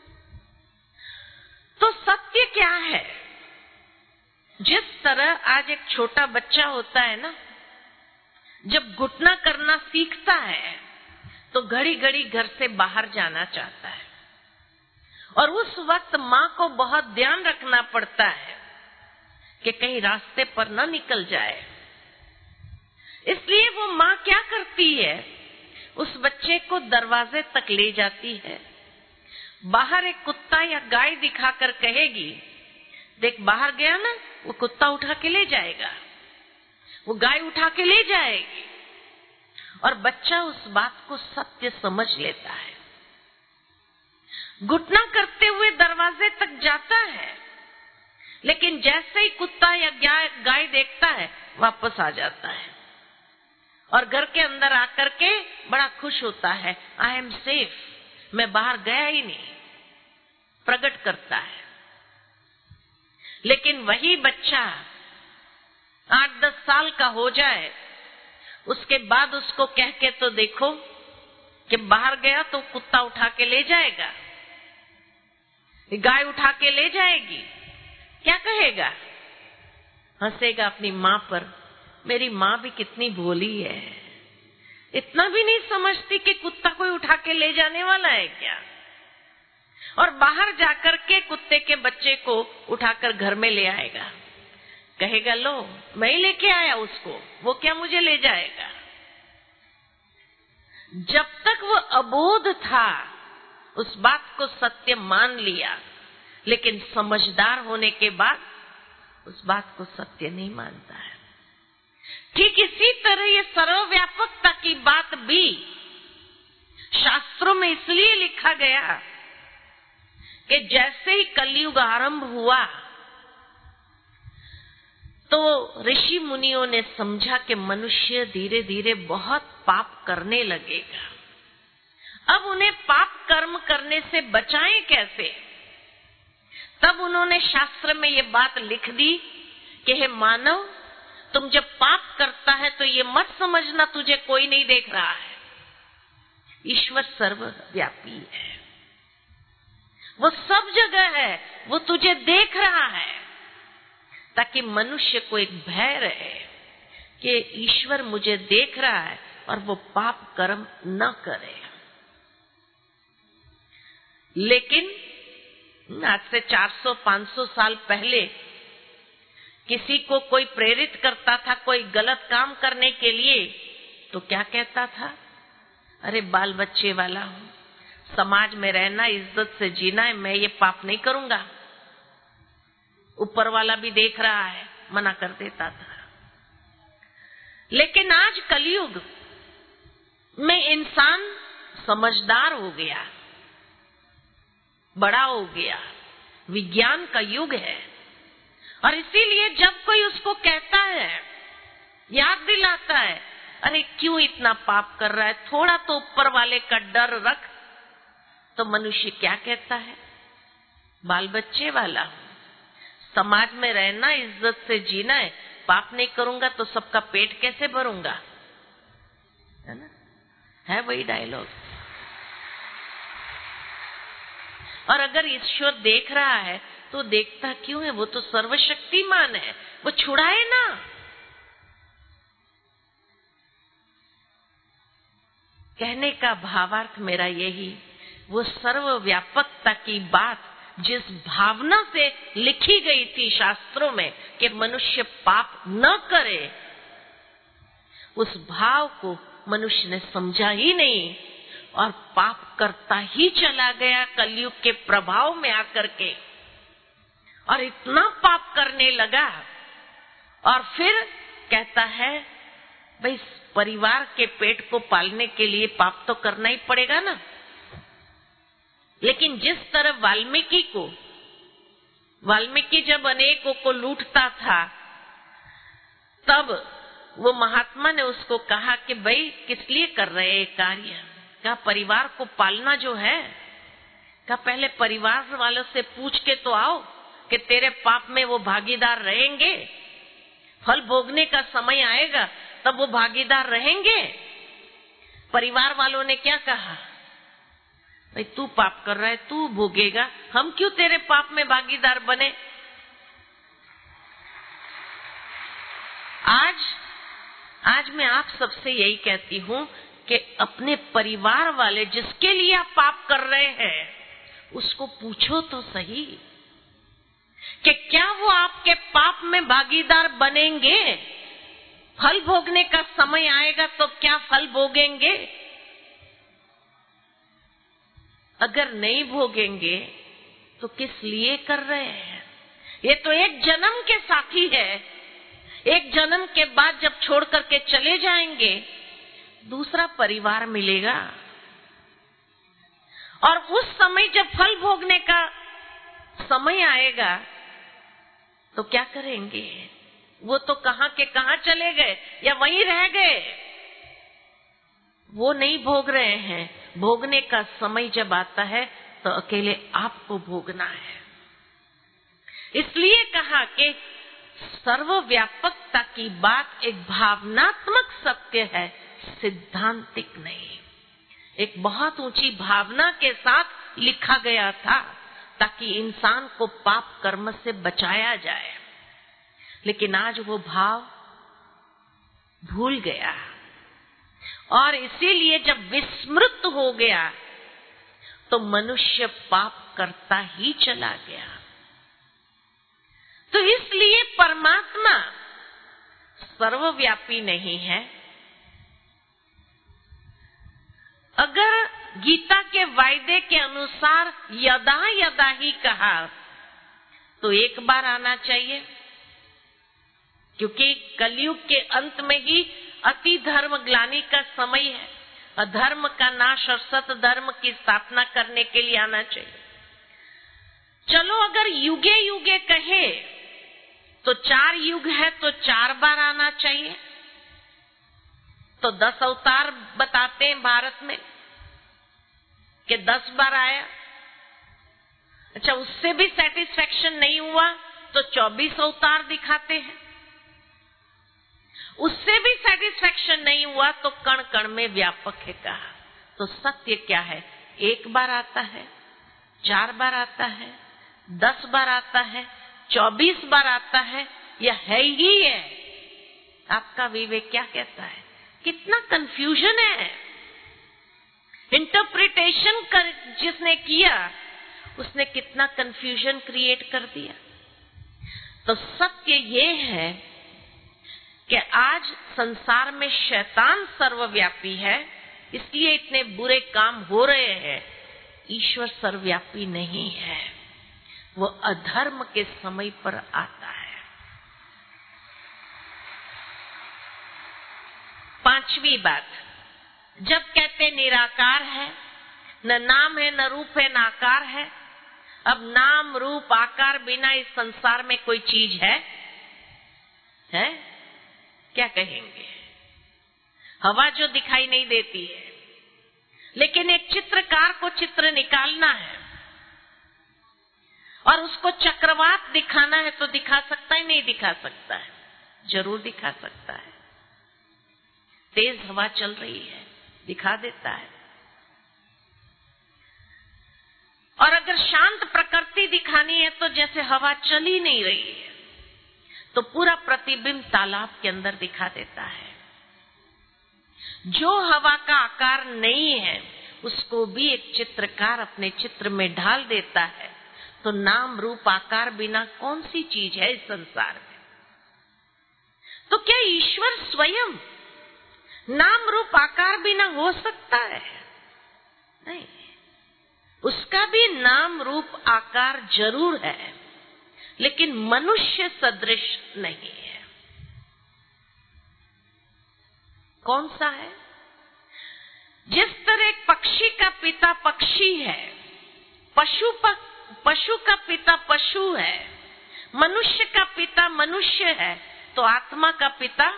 तो सत्य क्या है? जिस तरह आज एक छोटा बच्चा होता है ना, जब घुटना करना सीखता है तो घड़ी घड़ी घर से बाहर जाना चाहता है, और उस वक्त माँ को बहुत ध्यान रखना पड़ता है कि कहीं रास्ते पर न निकल जाए। इसलिए वो माँ क्या करती है, उस बच्चे को दरवाजे तक ले जाती है, बाहर एक कुत्ता या गाय दिखाकर कहेगी, देख बाहर गया ना, वो कुत्ता उठा के ले जाएगा, वो गाय उठा के ले जाएगी। और बच्चा उस बात को सत्य समझ लेता है, घुटना करते हुए दरवाजे तक जाता है, लेकिन जैसे ही कुत्ता या गाय देखता है वापस आ जाता है और घर के अंदर आकर के बड़ा खुश होता है, आई एम सेफ, मैं बाहर गया ही नहीं, प्रकट करता है। लेकिन वही बच्चा आठ दस साल का हो जाए, उसके बाद उसको कह के तो देखो कि बाहर गया तो कुत्ता उठा के ले जाएगा, गाय उठा के ले जाएगी, क्या कहेगा? हंसेगा अपनी माँ पर, मेरी माँ भी कितनी भोली है, इतना भी नहीं समझती कि कुत्ता कोई उठा के ले जाने वाला है क्या। और बाहर जाकर के कुत्ते के बच्चे को उठाकर घर में ले आएगा, कहेगा लो मैं ही लेके आया उसको, वो क्या मुझे ले जाएगा। जब तक वो अबोध था उस बात को सत्य मान लिया, लेकिन समझदार होने के बाद उस बात को सत्य नहीं मानता है। ठीक इसी तरह ये सर्वव्यापकता की बात भी शास्त्रों में इसलिए लिखा गया कि जैसे ही कलयुग आरंभ हुआ तो ऋषि मुनियों ने समझा कि मनुष्य धीरे धीरे बहुत पाप करने लगेगा। अब उन्हें पाप कर्म करने से बचाएं कैसे? तब उन्होंने शास्त्र में ये बात लिख दी कि हे मानव, तुम जब पाप करता है तो ये मत समझना तुझे कोई नहीं देख रहा है। ईश्वर सर्वव्यापी है, वो सब जगह है, वो तुझे देख रहा है, ताकि मनुष्य को एक भय रहे कि ईश्वर मुझे देख रहा है और वो पाप कर्म न करे। लेकिन आज से चार सौ पाँच सौ साल पहले किसी को कोई प्रेरित करता था कोई गलत काम करने के लिए, तो क्या कहता था? अरे बाल बच्चे वाला हूं, समाज में रहना, इज्जत से जीना है, मैं ये पाप नहीं करूंगा, ऊपर वाला भी देख रहा है, मना कर देता था। लेकिन आज कलयुग में इंसान समझदार हो गया, बड़ा हो गया, विज्ञान का युग है, और इसीलिए जब कोई उसको कहता है, याद दिलाता है, अरे क्यों इतना पाप कर रहा है, थोड़ा तो ऊपर वाले का डर रख, तो मनुष्य क्या कहता है? बाल बच्चे वाला हूं, समाज में रहना, इज्जत से जीना है, पाप नहीं करूंगा तो सबका पेट कैसे भरूंगा, है ना? है वही डायलॉग। और अगर ईश्वर देख रहा है तो देखता क्यों है? वो तो सर्वशक्तिमान है, वो छुड़ाए ना। कहने का भावार्थ मेरा यही, वो सर्वव्यापकता की बात जिस भावना से लिखी गई थी शास्त्रों में कि मनुष्य पाप न करे, उस भाव को मनुष्य ने समझा ही नहीं और पाप करता ही चला गया कलयुग के प्रभाव में आकर के, और इतना पाप करने लगा। और फिर कहता है भाई परिवार के पेट को पालने के लिए पाप तो करना ही पड़ेगा ना। लेकिन जिस तरह वाल्मीकि को वाल्मीकि जब अनेकों को लूटता था, तब वो महात्मा ने उसको कहा कि भाई किस लिए कर रहे हैं कार्य? क्या परिवार को पालना जो है, क्या पहले परिवार वालों से पूछ के तो आओ कि तेरे पाप में वो भागीदार रहेंगे, फल भोगने का समय आएगा तब वो भागीदार रहेंगे। परिवार वालों ने क्या कहा? भाई तू पाप कर रहा है, तू भोगेगा, हम क्यों तेरे पाप में भागीदार बने? आज आज मैं आप सबसे यही कहती हूं कि अपने परिवार वाले जिसके लिए आप पाप कर रहे हैं, उसको पूछो तो सही कि क्या वो आपके पाप में भागीदार बनेंगे? फल भोगने का समय आएगा तो क्या फल भोगेंगे? अगर नहीं भोगेंगे तो किस लिए कर रहे हैं? ये तो एक जन्म के साथी है, एक जन्म के बाद जब छोड़ करके चले जाएंगे दूसरा परिवार मिलेगा, और उस समय जब फल भोगने का समय आएगा तो क्या करेंगे? वो तो कहां के कहां चले गए या वहीं रह गए, वो नहीं भोग रहे हैं। भोगने का समय जब आता है तो अकेले आपको भोगना है। इसलिए कहा कि सर्वव्यापकता की बात एक भावनात्मक सत्य है, सिद्धांतिक नहीं। एक बहुत ऊंची भावना के साथ लिखा गया था ताकि इंसान को पाप कर्म से बचाया जाए, लेकिन आज वो भाव भूल गया, और इसीलिए जब विस्मृत हो गया तो मनुष्य पाप करता ही चला गया। तो इसलिए परमात्मा सर्वव्यापी नहीं है। अगर गीता के वायदे के अनुसार यदा यदा ही कहा तो एक बार आना चाहिए, क्योंकि कलयुग के अंत में ही अति धर्म ग्लानि का समय है। अधर्म का नाश और सत धर्म की स्थापना करने के लिए आना चाहिए। चलो अगर युगे युगे कहे तो चार युग है तो चार बार आना चाहिए। तो दस अवतार बताते हैं भारत में कि दस बार आया। अच्छा, उससे भी सेटिस्फेक्शन नहीं हुआ तो चौबीस अवतार दिखाते हैं। उससे भी सेटिस्फेक्शन नहीं हुआ तो कण कण में व्यापक है कहा। तो सत्य क्या है? एक बार आता है, चार बार आता है, दस बार आता है, चौबीस बार आता है, यह है ही है। आपका विवेक क्या कहता है? कितना कंफ्यूजन है। इंटरप्रिटेशन कर जिसने किया उसने कितना कंफ्यूजन क्रिएट कर दिया। तो सत्य ये है कि आज संसार में शैतान सर्वव्यापी है, इसलिए इतने बुरे काम हो रहे हैं। ईश्वर सर्वव्यापी नहीं है, वो अधर्म के समय पर आता है। पांचवी बात, जब कहते निराकार है, न नाम है, न रूप है, न आकार है। अब नाम रूप आकार बिना इस संसार में कोई चीज है? है? क्या कहेंगे? हवा जो दिखाई नहीं देती है, लेकिन एक चित्रकार को चित्र निकालना है और उसको चक्रवात दिखाना है तो दिखा सकता है? नहीं दिखा सकता है? जरूर दिखा सकता है। तेज हवा चल रही है, दिखा देता है। और अगर शांत प्रकृति दिखानी है तो जैसे हवा चल ही नहीं रही है तो पूरा प्रतिबिंब तालाब के अंदर दिखा देता है। जो हवा का आकार नहीं है उसको भी एक चित्रकार अपने चित्र में ढाल देता है। तो नाम रूप आकार बिना कौन सी चीज है इस संसार में? तो क्या ईश्वर स्वयं नाम रूप आकार बिना हो सकता है? नहीं, उसका भी नाम रूप आकार जरूर है, लेकिन मनुष्य सदृश नहीं है। कौन सा है? जिस तरह एक पक्षी का पिता पक्षी है, पशु पक, पशु का पिता पशु है, मनुष्य का पिता मनुष्य है, तो आत्मा का पिता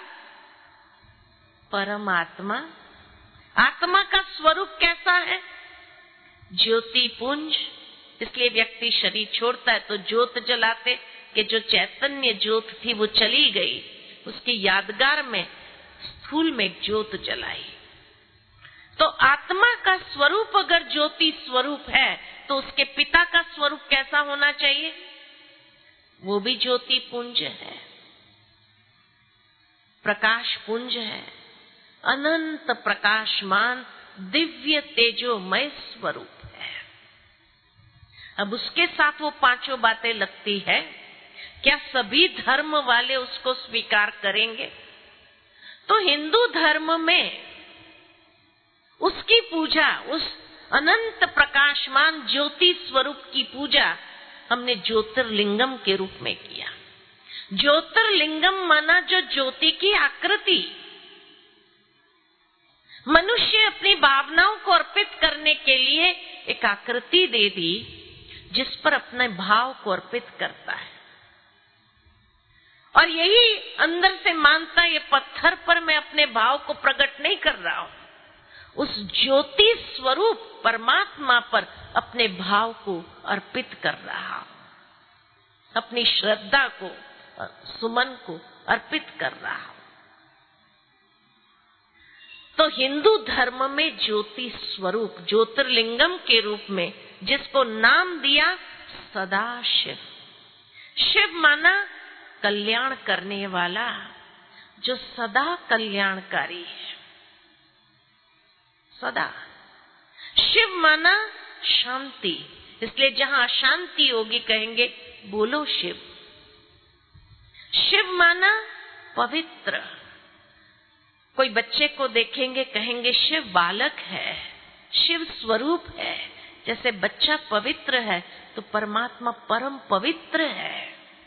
परमात्मा। आत्मा का स्वरूप कैसा है? ज्योति पुंज। इसलिए व्यक्ति शरीर छोड़ता है तो ज्योत जलाते कि जो चैतन्य ज्योत थी वो चली गई, उसकी यादगार में स्थूल में ज्योत जलाई। तो आत्मा का स्वरूप अगर ज्योति स्वरूप है तो उसके पिता का स्वरूप कैसा होना चाहिए? वो भी ज्योति पुंज है, प्रकाश पुंज है, अनंत प्रकाशमान दिव्य तेजोमय स्वरूप है। अब उसके साथ वो पांचों बातें लगती है, क्या सभी धर्म वाले उसको स्वीकार करेंगे? तो हिंदू धर्म में उसकी पूजा, उस अनंत प्रकाशमान ज्योति स्वरूप की पूजा हमने ज्योतिर्लिंगम के रूप में किया। ज्योतिर्लिंगम माना जो ज्योति की आकृति। मनुष्य अपनी भावनाओं को अर्पित करने के लिए एक आकृति दे दी जिस पर अपने भाव को अर्पित करता है, और यही अंदर से मानता है ये पत्थर पर मैं अपने भाव को प्रकट नहीं कर रहा हूं, उस ज्योति स्वरूप परमात्मा पर अपने भाव को अर्पित कर रहा हूं, अपनी श्रद्धा को, सुमन को अर्पित कर रहा हूं। तो हिंदू धर्म में ज्योति स्वरूप ज्योतिर्लिंगम के रूप में जिसको नाम दिया सदाशिव। शिव माना कल्याण करने वाला, जो सदा कल्याणकारी है। सदा। शिव माना शांति, इसलिए जहां अशांति होगी कहेंगे बोलो शिव। शिव माना पवित्र। कोई बच्चे को देखेंगे कहेंगे शिव बालक है, शिव स्वरूप है। जैसे बच्चा पवित्र है तो परमात्मा परम पवित्र है।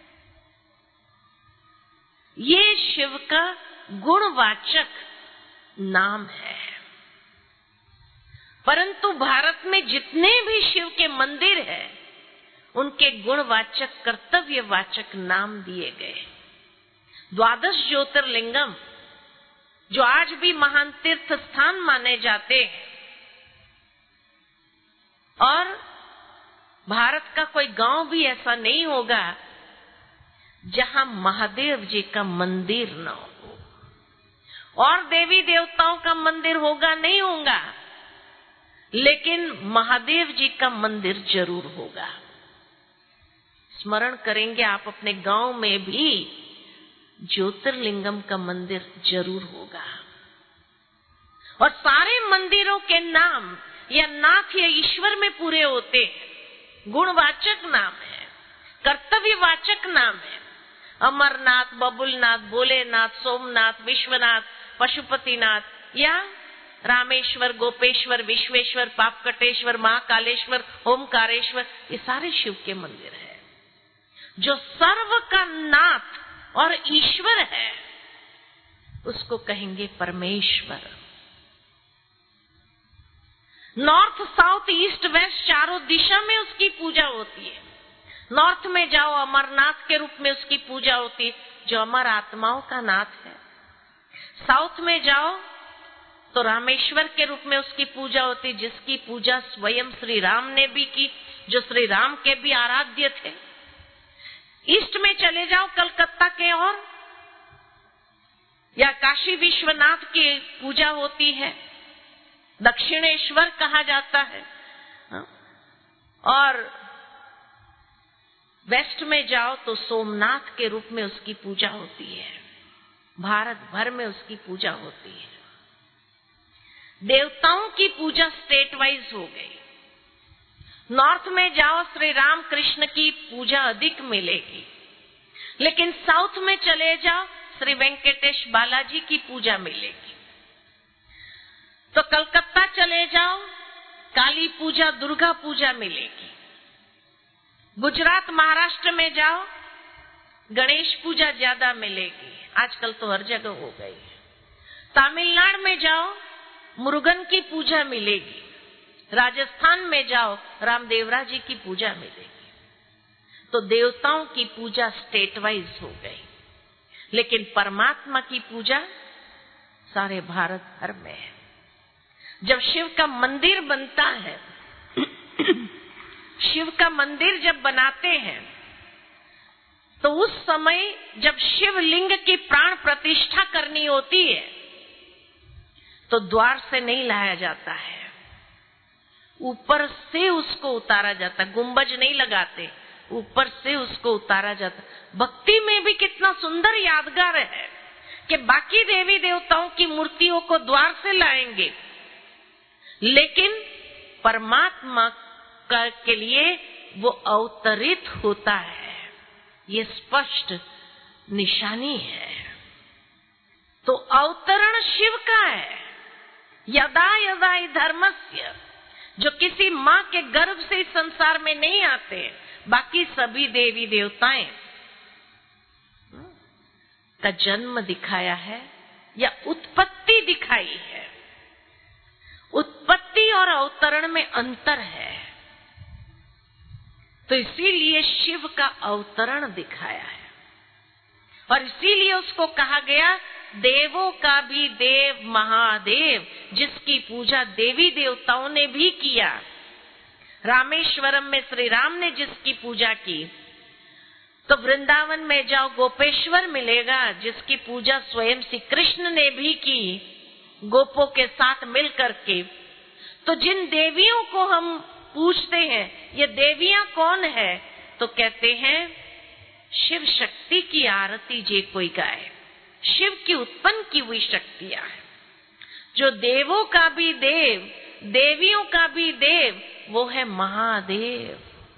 ये शिव का गुणवाचक नाम है। परंतु भारत में जितने भी शिव के मंदिर हैं उनके गुणवाचक कर्तव्यवाचक नाम दिए गए। द्वादश ज्योतिर्लिंगम जो आज भी महान तीर्थ स्थान माने जाते हैं, और भारत का कोई गांव भी ऐसा नहीं होगा जहां महादेव जी का मंदिर न हो, और देवी देवताओं का मंदिर होगा नहीं होगा, लेकिन महादेव जी का मंदिर जरूर होगा। स्मरण करेंगे आप अपने गांव में भी ज्योतिर्लिंगम का मंदिर जरूर होगा। और सारे मंदिरों के नाम या नाथ या ईश्वर में पूरे होते हैं। गुणवाचक नाम है, कर्तव्यवाचक नाम है। अमरनाथ, बबुलनाथ, भोलेनाथ, सोमनाथ, विश्वनाथ, पशुपतिनाथ या रामेश्वर, गोपेश्वर, विश्वेश्वर, पापकटेश्वर, महाकालेश्वर, ओमकारेश्वर, ये सारे शिव के मंदिर हैं। जो सर्व का नाथ और ईश्वर है उसको कहेंगे परमेश्वर। नॉर्थ, साउथ, ईस्ट, वेस्ट चारों दिशा में उसकी पूजा होती है। नॉर्थ में जाओ अमरनाथ के रूप में उसकी पूजा होती है, जो अमर आत्माओं का नाथ है। साउथ में जाओ तो रामेश्वर के रूप में उसकी पूजा होती, जिसकी पूजा स्वयं श्री राम ने भी की, जो श्री राम के भी आराध्य थे। ईस्ट में चले जाओ कलकत्ता के ओर, या काशी विश्वनाथ की पूजा होती है, दक्षिणेश्वर कहा जाता है। और वेस्ट में जाओ तो सोमनाथ के रूप में उसकी पूजा होती है। भारत भर में उसकी पूजा होती है। देवताओं की पूजा स्टेट वाइज हो गई। नॉर्थ में जाओ श्री राम कृष्ण की पूजा अधिक मिलेगी, लेकिन साउथ में चले जाओ श्री वेंकटेश बालाजी की पूजा मिलेगी। तो कलकत्ता चले जाओ काली पूजा, दुर्गा पूजा मिलेगी। गुजरात, महाराष्ट्र में जाओ गणेश पूजा ज्यादा मिलेगी, आजकल तो हर जगह हो गई। तमिलनाडु में जाओ मुरुगन की पूजा मिलेगी। राजस्थान में जाओ रामदेवरा जी की पूजा मिलेगी। तो देवताओं की पूजा स्टेट वाइज हो गई, लेकिन परमात्मा की पूजा सारे भारत भर में है। जब शिव का मंदिर बनता है, शिव का मंदिर जब बनाते हैं, तो उस समय जब शिवलिंग की प्राण प्रतिष्ठा करनी होती है तो द्वार से नहीं लाया जाता है, ऊपर से उसको उतारा जाता। गुंबज नहीं लगाते, ऊपर से उसको उतारा जाता। भक्ति में भी कितना सुंदर यादगार है कि बाकी देवी देवताओं की मूर्तियों को द्वार से लाएंगे, लेकिन परमात्मा का के लिए वो अवतरित होता है। ये स्पष्ट निशानी है। तो अवतरण शिव का है। यदा यदा हि धर्मस्य, जो किसी माँ के गर्भ से इस संसार में नहीं आते, बाकी सभी देवी देवताएं का जन्म दिखाया है या उत्पत्ति दिखाई है। उत्पत्ति और अवतरण में अंतर है, तो इसीलिए शिव का अवतरण दिखाया है। और इसीलिए उसको कहा गया देवों का भी देव महादेव, जिसकी पूजा देवी देवताओं ने भी किया। रामेश्वरम में श्री राम ने जिसकी पूजा की, तो वृंदावन में जाओ गोपेश्वर मिलेगा, जिसकी पूजा स्वयं श्री कृष्ण ने भी की गोपों के साथ मिल करके। तो जिन देवियों को हम पूछते हैं ये देवियां कौन है, तो कहते हैं शिव शक्ति की आरती जे कोई गाए। शिव की उत्पन्न की हुई शक्तियां हैं। जो देवों का भी देव, देवियों का भी देव, वो है महादेव।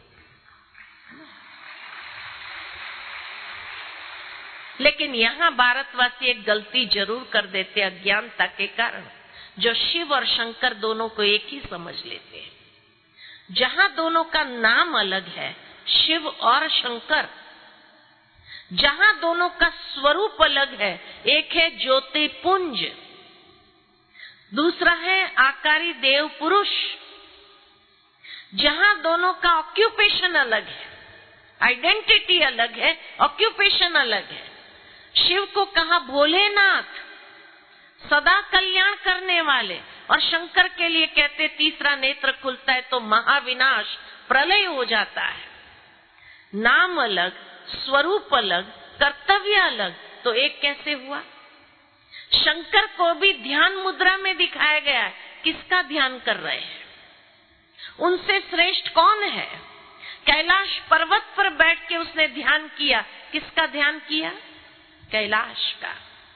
लेकिन यहाँ भारतवासी एक गलती जरूर कर देते अज्ञानता के कारण, जो शिव और शंकर दोनों को एक ही समझ लेते हैं। जहाँ दोनों का नाम अलग है, शिव और शंकर, जहाँ दोनों का स्वरूप अलग है, एक है ज्योति पुंज, दूसरा है आकारी देव पुरुष। जहाँ दोनों का ऑक्यूपेशन अलग है, आइडेंटिटी अलग है, ऑक्यूपेशन अलग है। शिव को कहा भोलेनाथ, सदा कल्याण करने वाले, और शंकर के लिए कहते तीसरा नेत्र खुलता है तो महाविनाश, प्रलय हो जाता है। नाम अलग, स्वरूप अलग, कर्तव्य अलग, तो एक कैसे हुआ? शंकर को भी ध्यान मुद्रा में दिखाया गया है। किसका ध्यान कर रहे हैं? उनसे श्रेष्ठ कौन है? कैलाश पर्वत पर बैठ के उसने ध्यान किया। किसका ध्यान किया? कैलाश का।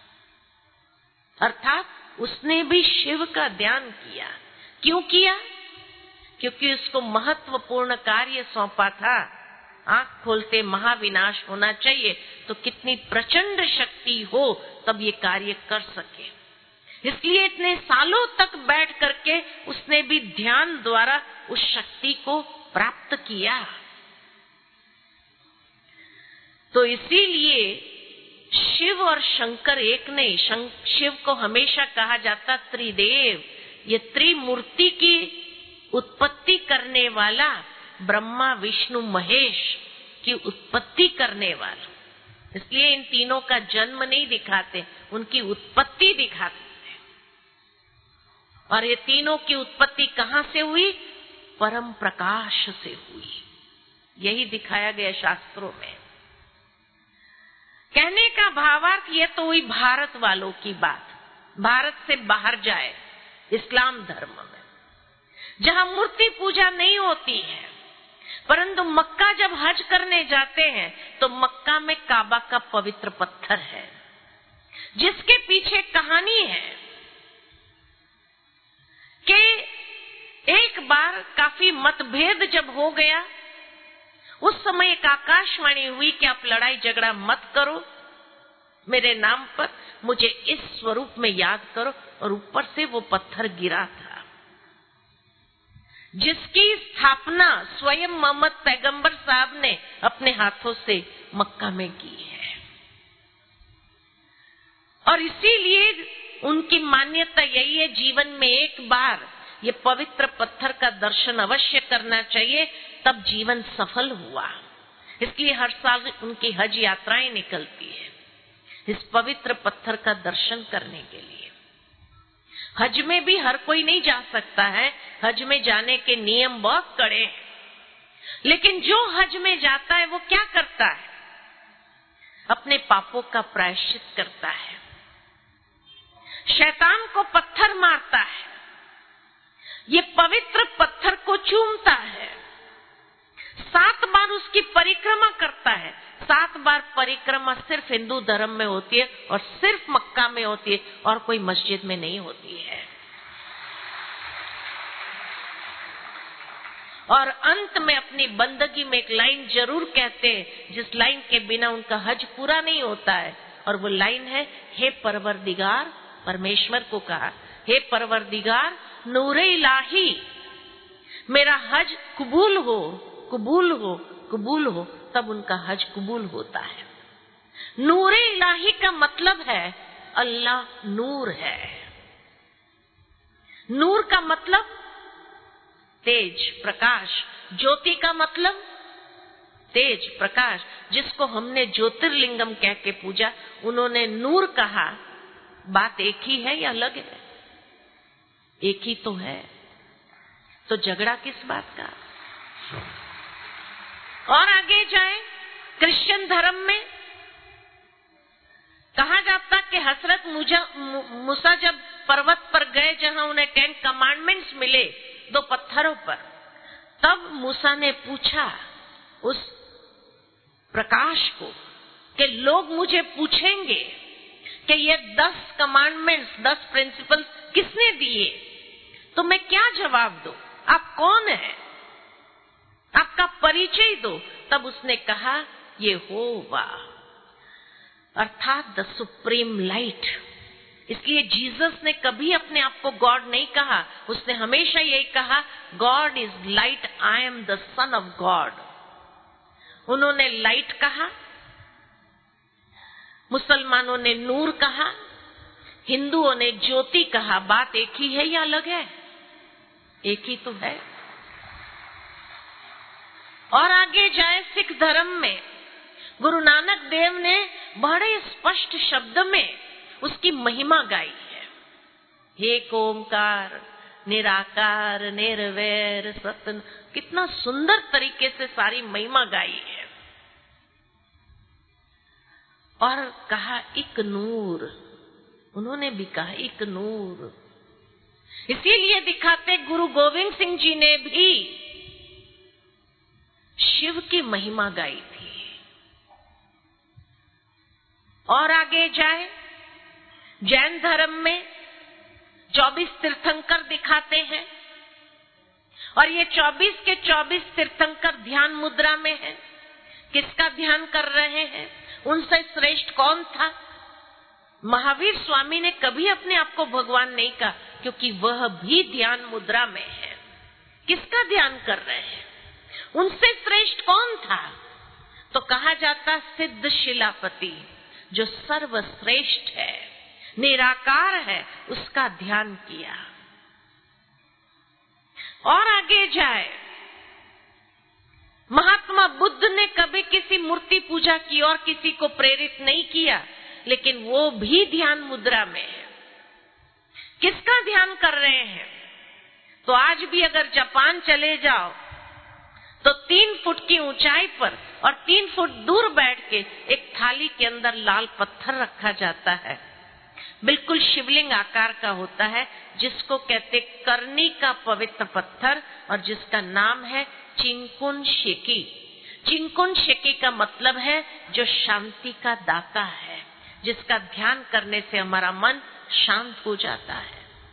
अर्थात उसने भी शिव का ध्यान किया। क्यों किया? क्योंकि उसको महत्वपूर्ण कार्य सौंपा था। आंख खोलते महाविनाश होना चाहिए, तो कितनी प्रचंड शक्ति हो तब ये कार्य कर सके। इसलिए इतने सालों तक बैठ करके उसने भी ध्यान द्वारा उस शक्ति को प्राप्त किया। तो इसीलिए शिव और शंकर एक नहीं। शिव को हमेशा कहा जाता त्रिदेव, ये त्रिमूर्ति की उत्पत्ति करने वाला, ब्रह्मा विष्णु महेश की उत्पत्ति करने वाला। इसलिए इन तीनों का जन्म नहीं दिखाते, उनकी उत्पत्ति दिखाते। और ये तीनों की उत्पत्ति कहां से हुई? परम प्रकाश से हुई। यही दिखाया गया शास्त्रों में। कहने का भावार्थ ये तो हुई भारत वालों की बात। भारत से बाहर जाए इस्लाम धर्म में, जहां मूर्ति पूजा नहीं होती है, परंतु मक्का जब हज करने जाते हैं तो मक्का में काबा का पवित्र पत्थर है, जिसके पीछे कहानी है कि एक बार काफी मतभेद जब हो गया, उस समय एक आकाशवाणी हुई कि आप लड़ाई झगड़ा मत करो मेरे नाम पर, मुझे इस स्वरूप में याद करो। और ऊपर से वो पत्थर गिरा था, जिसकी स्थापना स्वयं मोहम्मद पैगंबर साहब ने अपने हाथों से मक्का में की है। और इसीलिए उनकी मान्यता यही है, जीवन में एक बार ये पवित्र पत्थर का दर्शन अवश्य करना चाहिए, तब जीवन सफल हुआ। इसलिए हर साल उनकी हज यात्राएं निकलती है इस पवित्र पत्थर का दर्शन करने के लिए। हज में भी हर कोई नहीं जा सकता है, हज में जाने के नियम बहुत कड़े हैं। लेकिन जो हज में जाता है वो क्या करता है? अपने पापों का प्रायश्चित करता है, शैतान को पत्थर मारता है, ये पवित्र पत्थर को चूमता है, सात बार उसकी परिक्रमा करता है। सात बार परिक्रमा सिर्फ हिंदू धर्म में होती है और सिर्फ मक्का में होती है, और कोई मस्जिद में नहीं होती है। और अंत में अपनी बंदगी में एक लाइन जरूर कहते हैं, जिस लाइन के बिना उनका हज पूरा नहीं होता है, और वो लाइन है, हे परवरदिगार, परमेश्वर को कहा, हे परवरदिगार नूरे इलाही, मेरा हज कबूल हो, कबूल हो, कबूल हो। तब उनका हज कबूल होता है। नूरे इलाही का मतलब है अल्लाह नूर है। नूर का मतलब तेज, प्रकाश। ज्योति का मतलब तेज, प्रकाश, जिसको हमने ज्योतिर्लिंगम कह के पूजा। उन्होंने नूर कहा। बात एक ही है या अलग है? एक ही तो है, तो झगड़ा किस बात का? और आगे जाए, क्रिश्चियन धर्म में कहा जाता कि हजरत मूसा जब पर्वत पर गए, जहां उन्हें टेन कमांडमेंट्स मिले दो पत्थरों पर, तब मूसा ने पूछा उस प्रकाश को कि लोग मुझे पूछेंगे कि ये दस कमांडमेंट्स, दस प्रिंसिपल्स किसने दिए, तो मैं क्या जवाब दूं? आप कौन है? आपका परिचय दो। तब उसने कहा, ये होवा, अर्थात द सुप्रीम लाइट। इसलिए जीसस ने कभी अपने आप को गॉड नहीं कहा, उसने हमेशा यही कहा, God is light, I am the son of God. उन्होंने लाइट कहा, मुसलमानों ने नूर कहा, हिंदुओं ने ज्योति कहा। बात एक ही है या अलग है? एक ही तो है। और आगे जाए सिख धर्म में गुरु नानक देव ने बड़े स्पष्ट शब्द में उसकी महिमा गाई है। एक ओमकार निराकार निर्वैर सत्य, कितना सुंदर तरीके से सारी महिमा गाई है। और कहा एक नूर, उन्होंने भी कहा एक नूर। इसीलिए दिखाते गुरु गोविंद सिंह जी ने भी शिव की महिमा गाई थी। और आगे जाए जैन धर्म में चौबीस तीर्थंकर दिखाते हैं, और ये चौबीस के चौबीस तीर्थंकर ध्यान मुद्रा में है। किसका ध्यान कर रहे हैं? उनसे श्रेष्ठ कौन था? महावीर स्वामी ने कभी अपने आप को भगवान नहीं कहा, क्योंकि वह भी ध्यान मुद्रा में है। किसका ध्यान कर रहे हैं? उनसे श्रेष्ठ कौन था? तो कहा जाता सिद्ध शिलापति, जो सर्वश्रेष्ठ है, निराकार है, उसका ध्यान किया। और आगे जाए महात्मा बुद्ध ने कभी किसी मूर्ति पूजा की और किसी को प्रेरित नहीं किया, लेकिन वो भी ध्यान मुद्रा में है। किसका ध्यान कर रहे हैं? तो आज भी अगर जापान चले जाओ तो तीन फुट की ऊंचाई पर और तीन फुट दूर बैठ के एक थाली के अंदर लाल पत्थर रखा जाता है, बिल्कुल शिवलिंग आकार का होता है, जिसको कहते करनी का पवित्र पत्थर, और जिसका नाम है चिंकुन शेकी। चिंकुन शेकी का मतलब है जो शांति का दाता है, जिसका ध्यान करने से हमारा मन शांत हो जाता है।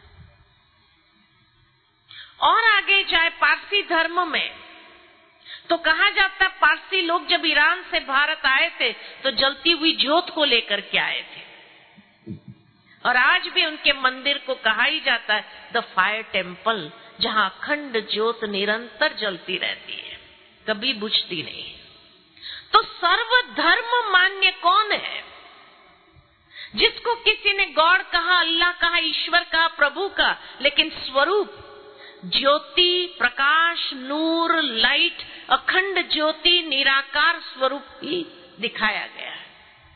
और आगे जाए पारसी धर्म में तो कहा जाता पारसी लोग जब ईरान से भारत आए थे तो जलती हुई ज्योत को लेकर के आए थे, और आज भी उनके मंदिर को कहा ही जाता है द फायर टेम्पल, जहां अखंड ज्योत निरंतर जलती रहती है, कभी बुझती नहीं। तो सर्वधर्म मान्य कौन है? जिसको किसी ने गॉड कहा, अल्लाह कहा, ईश्वर कहा, प्रभु का, लेकिन स्वरूप ज्योति, प्रकाश, नूर, लाइट, अखंड ज्योति, निराकार स्वरूप ही दिखाया गया है।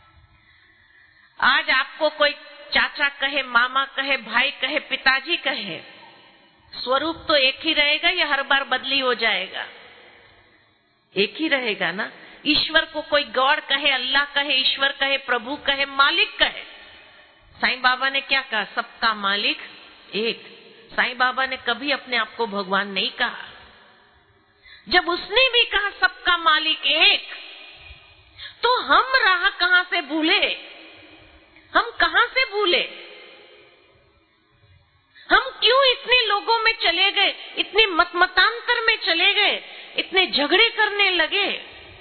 आज आपको कोई चाचा कहे, मामा कहे, भाई कहे, पिताजी कहे, स्वरूप तो एक ही रहेगा या हर बार बदली हो जाएगा? एक ही रहेगा ना। ईश्वर को कोई गॉड कहे, अल्लाह कहे, ईश्वर कहे, प्रभु कहे, मालिक कहे। साईं बाबा ने क्या कहा? सबका मालिक एक। साईं बाबा ने कभी अपने आप को भगवान नहीं कहा। जब उसने भी कहा सबका मालिक एक, तो हम राह कहां से भूले? हम कहां से भूले? हम क्यों इतने लोगों में चले गए, इतने मतमतांतर में चले गए, इतने झगड़े करने लगे?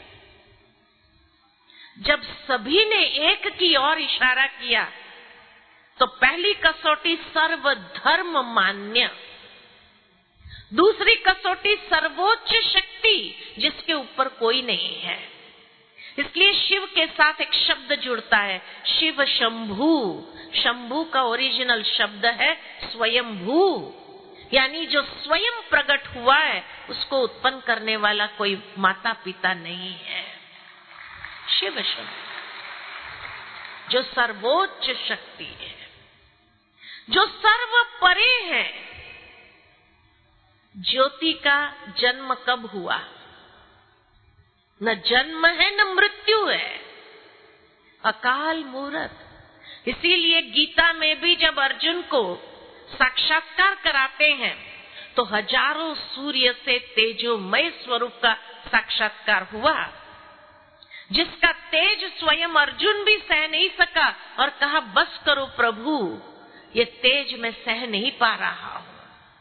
जब सभी ने एक की ओर इशारा किया तो पहली कसौटी सर्वधर्म मान्य, दूसरी कसौटी सर्वोच्च शक्ति, जिसके ऊपर कोई नहीं है। इसलिए शिव के साथ एक शब्द जुड़ता है, शिव शंभू। शंभू का ओरिजिनल शब्द है स्वयंभू, यानी जो स्वयं प्रकट हुआ है, उसको उत्पन्न करने वाला कोई माता पिता नहीं है। शिव शंभू जो सर्वोच्च शक्ति है, जो सर्व परे है। ज्योति का जन्म कब हुआ? न जन्म है न मृत्यु है, अकाल मूर्त। इसीलिए गीता में भी जब अर्जुन को साक्षात्कार कराते हैं तो हजारों सूर्य से तेजोमय स्वरूप का साक्षात्कार हुआ, जिसका तेज स्वयं अर्जुन भी सह नहीं सका और कहा बस करो प्रभु, ये तेज मैं सह नहीं पा रहा हूं।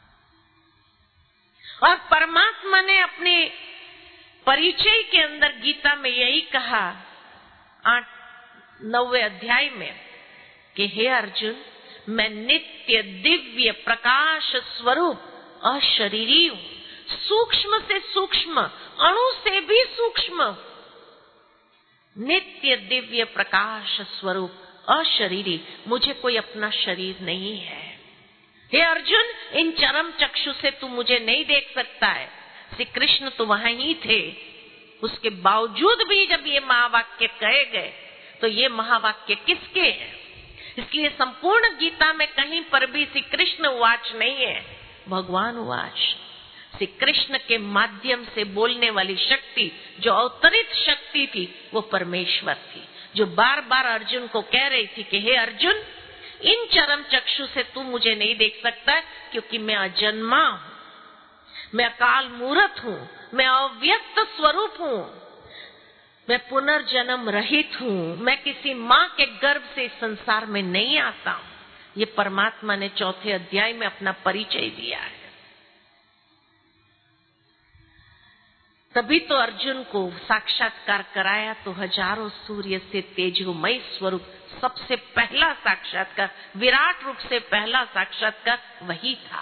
और परमात्मा ने अपने परिचय के अंदर गीता में यही कहा, आठ नौवे अध्याय में, कि हे अर्जुन, मैं नित्य दिव्य प्रकाश स्वरूप अशरीरी हूं, सूक्ष्म से सूक्ष्म, अणु से भी सूक्ष्म, नित्य दिव्य प्रकाश स्वरूप अशरीरी। मुझे कोई अपना शरीर नहीं है। हे अर्जुन, इन चरम चक्षु से तू मुझे नहीं देख सकता है। श्री कृष्ण तो वहां ही थे उसके बावजूद भी जब ये महावाक्य कहे गए तो ये महावाक्य किसके हैं? इसलिए संपूर्ण गीता में कहीं पर भी श्री कृष्ण उवाच नहीं है, भगवान उवाच। श्री कृष्ण के माध्यम से बोलने वाली शक्ति जो अवतरित शक्ति थी वो परमेश्वर थी, जो बार बार अर्जुन को कह रही थी कि हे अर्जुन, इन चरम चक्षु से तू मुझे नहीं देख सकता क्योंकि मैं अजन्मा हूं, मैं अकाल मूर्त हूं, मैं अव्यक्त स्वरूप हूं, मैं पुनर्जन्म रहित हूं, मैं किसी माँ के गर्भ से इस संसार में नहीं आता हूं। ये परमात्मा ने चौथे अध्याय में अपना परिचय दिया है। तभी तो अर्जुन को साक्षात्कार कराया तो हजारों सूर्य से तेजोमय स्वरूप सबसे पहला साक्षात्कार, विराट रूप से पहला साक्षात्कार वही था।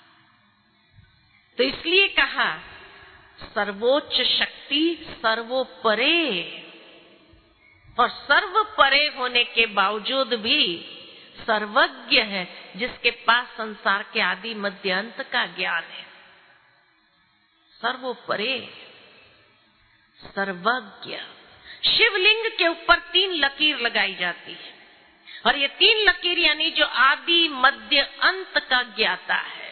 तो इसलिए कहा सर्वोच्च शक्ति सर्वोपरे, और सर्व परे होने के बावजूद भी सर्वज्ञ है, जिसके पास संसार के आदि मध्य अंत का ज्ञान है। सर्वोपरे, सर्वज्ञ। शिवलिंग के ऊपर तीन लकीर लगाई जाती है और ये तीन लकीर यानी जो आदि मध्य अंत का ज्ञाता है।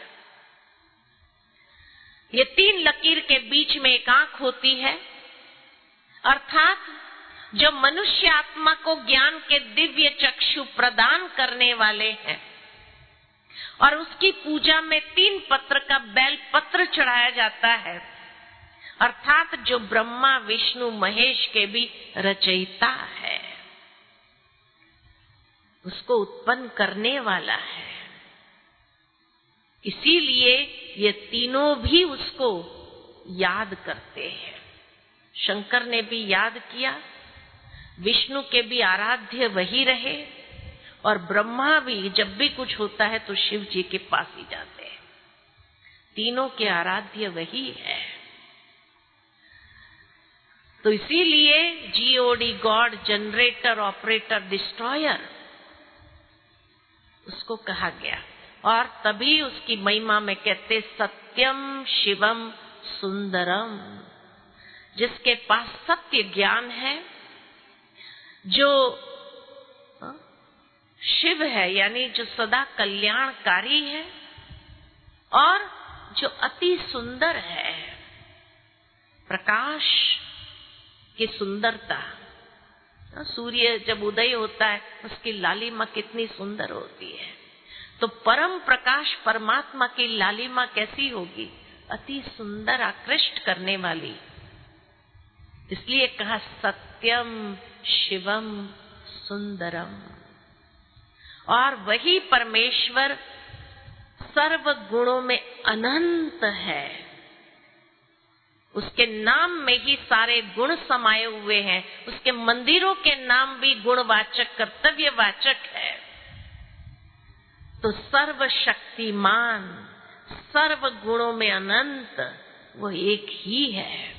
ये तीन लकीर के बीच में एक आंख होती है, अर्थात जो मनुष्य आत्मा को ज्ञान के दिव्य चक्षु प्रदान करने वाले हैं, और उसकी पूजा में तीन पत्र का बेल पत्र चढ़ाया जाता है, अर्थात जो ब्रह्मा विष्णु महेश के भी रचयिता है, उसको उत्पन्न करने वाला है। इसीलिए ये तीनों भी उसको याद करते हैं। शंकर ने भी याद किया, विष्णु के भी आराध्य वही रहे, और ब्रह्मा भी जब भी कुछ होता है तो शिव जी के पास ही जाते हैं। तीनों के आराध्य वही है। तो इसीलिए G O D, God, generator, operator, destroyer, उसको कहा गया। और तभी उसकी महिमा में कहते सत्यम शिवम सुंदरम, जिसके पास सत्य ज्ञान है, जो शिव है यानी जो सदा कल्याणकारी है, और जो अति सुंदर है। प्रकाश की सुंदरता, सूर्य जब उदय होता है उसकी लालिमा कितनी सुंदर होती है, तो परम प्रकाश परमात्मा की लालिमा कैसी होगी? अति सुंदर, आकृष्ट करने वाली। इसलिए कहा सत्यम शिवम सुंदरम। और वही परमेश्वर सर्व गुणों में अनंत है। उसके नाम में ही सारे गुण समाये हुए हैं। उसके मंदिरों के नाम भी गुणवाचक, कर्तव्यवाचक है। तो सर्वशक्तिमान, सर्व गुणों में अनंत, वो एक ही है।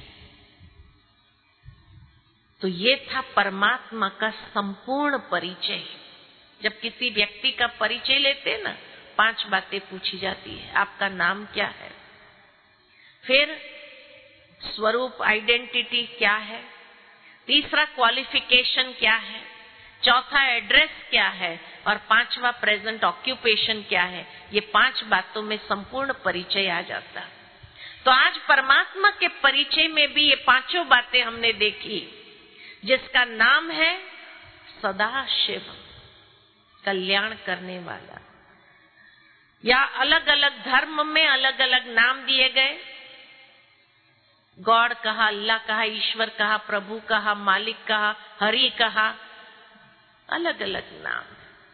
तो ये था परमात्मा का संपूर्ण परिचय। जब किसी व्यक्ति का परिचय लेते ना, पांच बातें पूछी जाती है। आपका नाम क्या है, फिर स्वरूप, आइडेंटिटी क्या है, तीसरा क्वालिफिकेशन क्या है, चौथा एड्रेस क्या है, और पांचवा प्रेजेंट ऑक्यूपेशन क्या है। ये पांच बातों में संपूर्ण परिचय आ जाता। तो आज परमात्मा के परिचय में भी ये पांचों बातें हमने देखी, जिसका नाम है सदा शिव, कल्याण करने वाला। या अलग अलग धर्म में अलग अलग नाम दिए गए। गॉड कहा, अल्लाह कहा, ईश्वर कहा, प्रभु कहा, मालिक कहा, हरि कहा, अलग अलग नाम।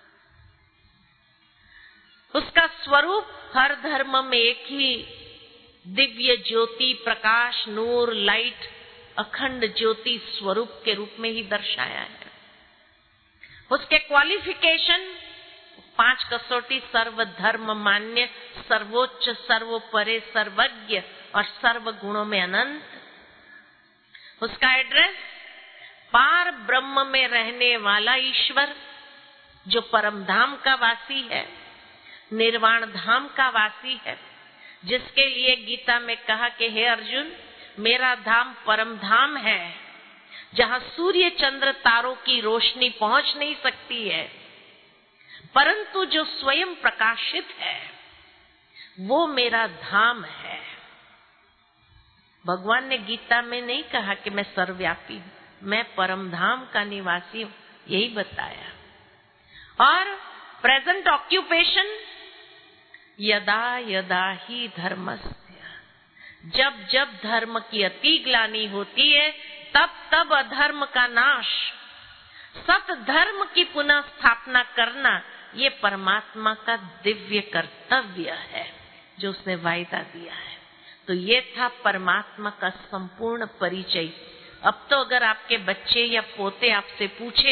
उसका स्वरूप हर धर्म में एक ही, दिव्य ज्योति, प्रकाश, नूर, लाइट, अखंड ज्योति स्वरूप के रूप में ही दर्शाया है। उसके क्वालिफिकेशन पांच कसौटी, सर्व धर्म मान्य, सर्वोच्च, सर्वोपरे, सर्वज्ञ और सर्व गुणों में अनंत। उसका एड्रेस पार ब्रह्म में रहने वाला ईश्वर, जो परम धाम का वासी है, निर्वाण धाम का वासी है, जिसके लिए गीता में कहा कि हे अर्जुन, मेरा धाम परम धाम है, जहां सूर्य चंद्र तारों की रोशनी पहुंच नहीं सकती है, परंतु जो स्वयं प्रकाशित है वो मेरा धाम है। भगवान ने गीता में नहीं कहा कि मैं सर्वव्यापी हूं, मैं परम धाम का निवासी हूं, यही बताया। और प्रेजेंट ऑक्यूपेशन यदा यदा ही धर्मस्य, जब जब धर्म की अति ग्लानि होती है तब तब अधर्म का नाश, सत धर्म की पुनः स्थापना करना, ये परमात्मा का दिव्य कर्तव्य है जो उसने वायदा दिया है। तो ये था परमात्मा का संपूर्ण परिचय। अब तो अगर आपके बच्चे या पोते आपसे पूछे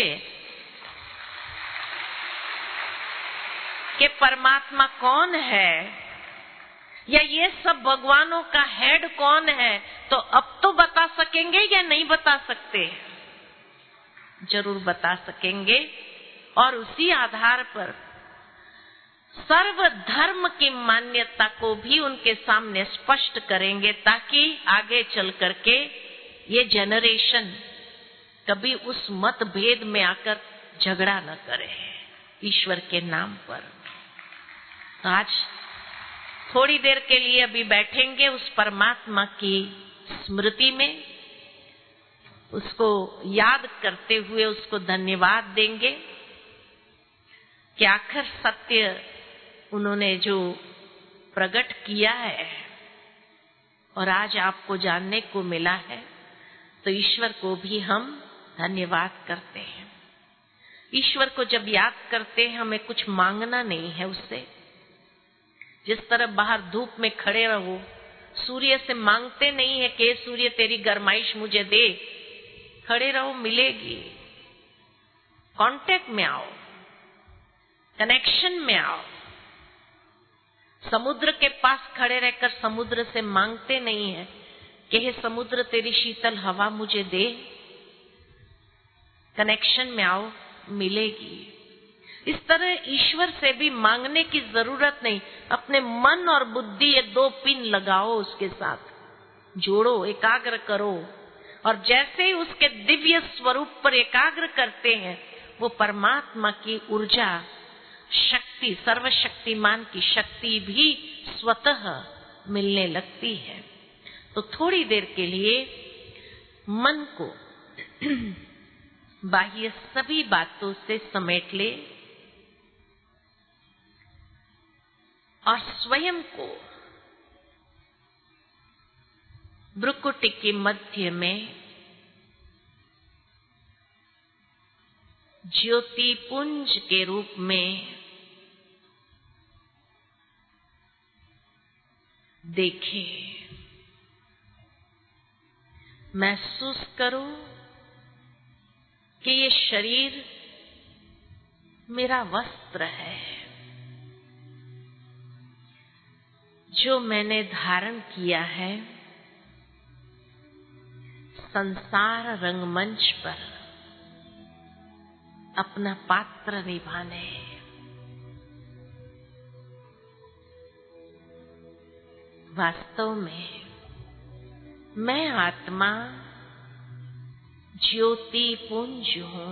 कि परमात्मा कौन है या ये सब भगवानों का हेड कौन है, तो अब तो बता सकेंगे या नहीं बता सकते? जरूर बता सकेंगे। और उसी आधार पर सर्व धर्म की मान्यता को भी उनके सामने स्पष्ट करेंगे, ताकि आगे चल करके ये जनरेशन कभी उस मतभेद में आकर झगड़ा न करे ईश्वर के नाम पर। तो आज थोड़ी देर के लिए अभी बैठेंगे उस परमात्मा की स्मृति में, उसको याद करते हुए उसको धन्यवाद देंगे कि आखिर सत्य उन्होंने जो प्रकट किया है और आज आपको जानने को मिला है, तो ईश्वर को भी हम धन्यवाद करते हैं। ईश्वर को जब याद करते हैं हमें कुछ मांगना नहीं है उससे। जिस तरह बाहर धूप में खड़े रहो, सूर्य से मांगते नहीं है कि सूर्य तेरी गरमाइश मुझे दे, खड़े रहो, मिलेगी। कांटेक्ट में आओ, कनेक्शन में आओ। समुद्र के पास खड़े रहकर समुद्र से मांगते नहीं है कि हे समुद्र तेरी शीतल हवा मुझे दे, कनेक्शन में आओ, मिलेगी। इस तरह ईश्वर से भी मांगने की जरूरत नहीं, अपने मन और बुद्धि ये दो पिन लगाओ, उसके साथ जोड़ो, एकाग्र करो, और जैसे ही उसके दिव्य स्वरूप पर एकाग्र करते हैं, वो परमात्मा की ऊर्जा, शक्ति, सर्वशक्तिमान की शक्ति भी स्वतः मिलने लगती है। तो थोड़ी देर के लिए मन को बाह्य सभी बातों से समेट ले और स्वयं को भ्रुकुटी के मध्य में ज्योति पुंज के रूप में देखे। महसूस करो कि ये शरीर मेरा वस्त्र है जो मैंने धारण किया है संसार रंगमंच पर अपना पात्र निभाने। वास्तव में मैं आत्मा ज्योति पुंज हूं,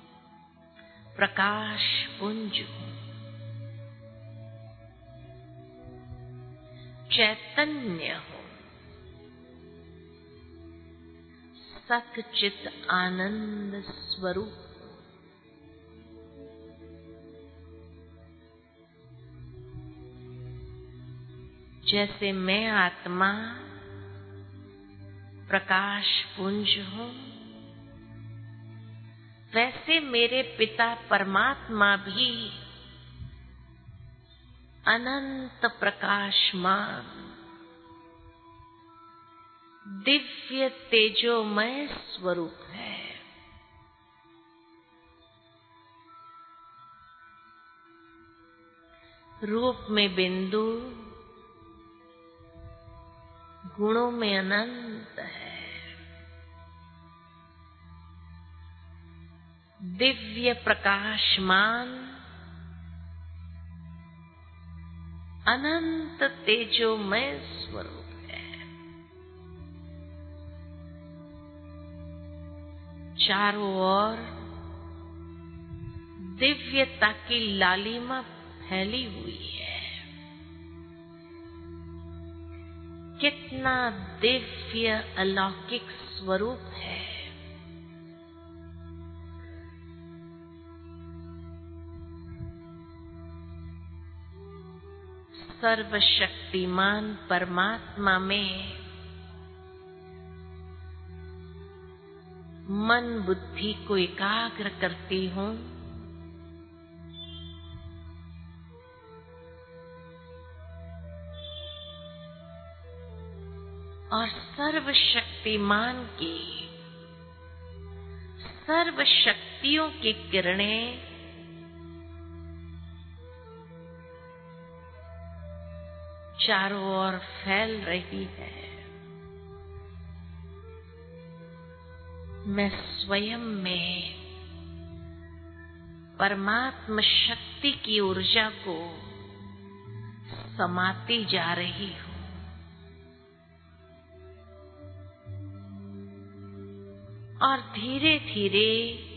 प्रकाश पुंज हूं, चैतन्य हूं, सच्चित आनंद स्वरूप। जैसे मैं आत्मा प्रकाश पुंज हूं, वैसे मेरे पिता परमात्मा भी अनंत प्रकाशमान दिव्य तेजोमय स्वरूप है। रूप में बिंदु, गुणों में अनंत है। दिव्य प्रकाशमान अनंत तेजोमय स्वरूप है। चारों ओर दिव्यता की लालिमा फैली हुई है। कितना दिव्य अलौकिक स्वरूप है। सर्वशक्तिमान परमात्मा में मन बुद्धि को एकाग्र करती हूँ और सर्वशक्तिमान की सर्व शक्तियों की किरणें चारों ओर फैल रही है। मैं स्वयं में परमात्मा शक्ति की ऊर्जा को समाती जा रही हूँ और धीरे धीरे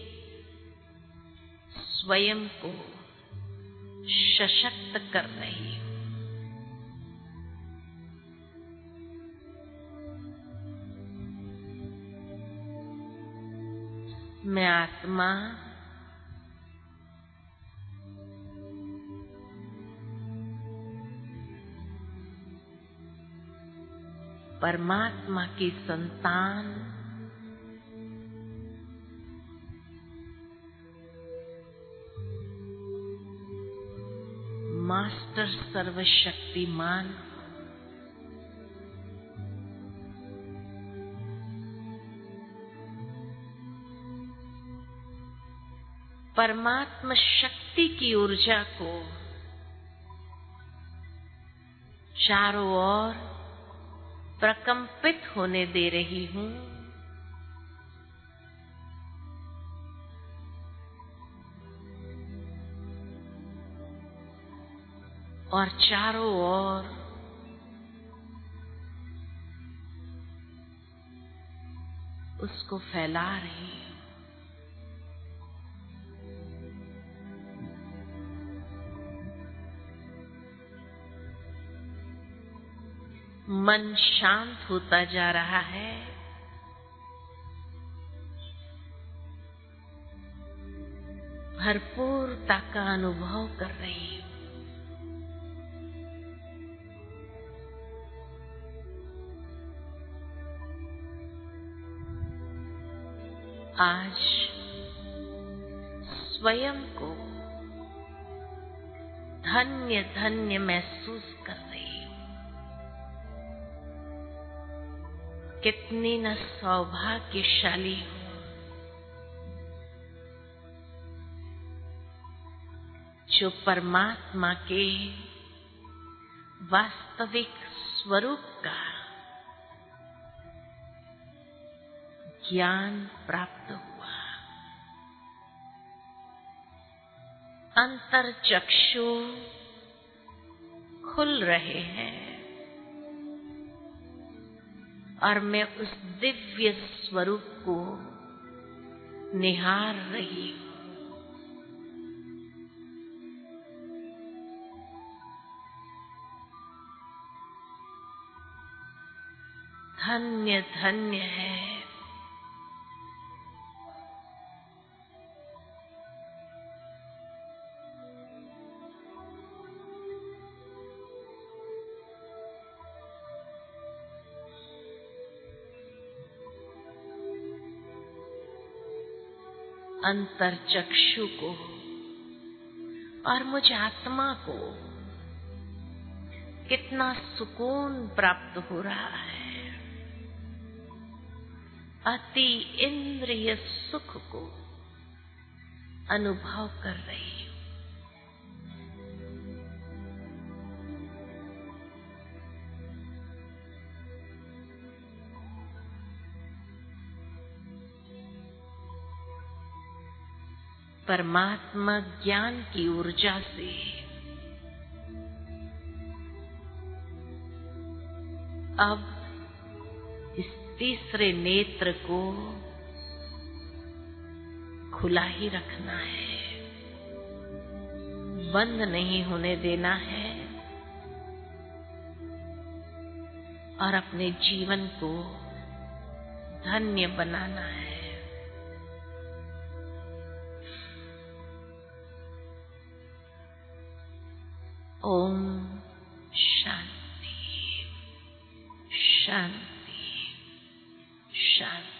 स्वयं को सशक्त कर रही हूँ। मैं आत्मा परमात्मा की संतान मास्टर सर्वशक्तिमान परमात्मा शक्ति की ऊर्जा को चारों ओर प्रकंपित होने दे रही हूँ और चारों ओर उसको फैला रही हूँ। मन शांत होता जा रहा है। भरपूरता का अनुभव कर रही हूँ। आज स्वयं को धन्य धन्य महसूस कर रही हूँ। कितनी न सौभाग्यशाली हूँ जो परमात्मा के वास्तविक स्वरूप का ज्ञान प्राप्त हुआ। अंतर्चक्षु खुल रहे हैं और मैं उस दिव्य स्वरूप को निहार रही हूँ। धन्य धन्य है अंतर्चक्षु को और मुझ आत्मा को कितना सुकून प्राप्त हो रहा है। अति इंद्रिय सुख को अनुभव कर रही हूँ। परमात्मा ज्ञान की ऊर्जा से अब इस तीसरे नेत्र को खुला ही रखना है, बंद नहीं होने देना है और अपने जीवन को धन्य बनाना है। ओम शांति शांति शांति।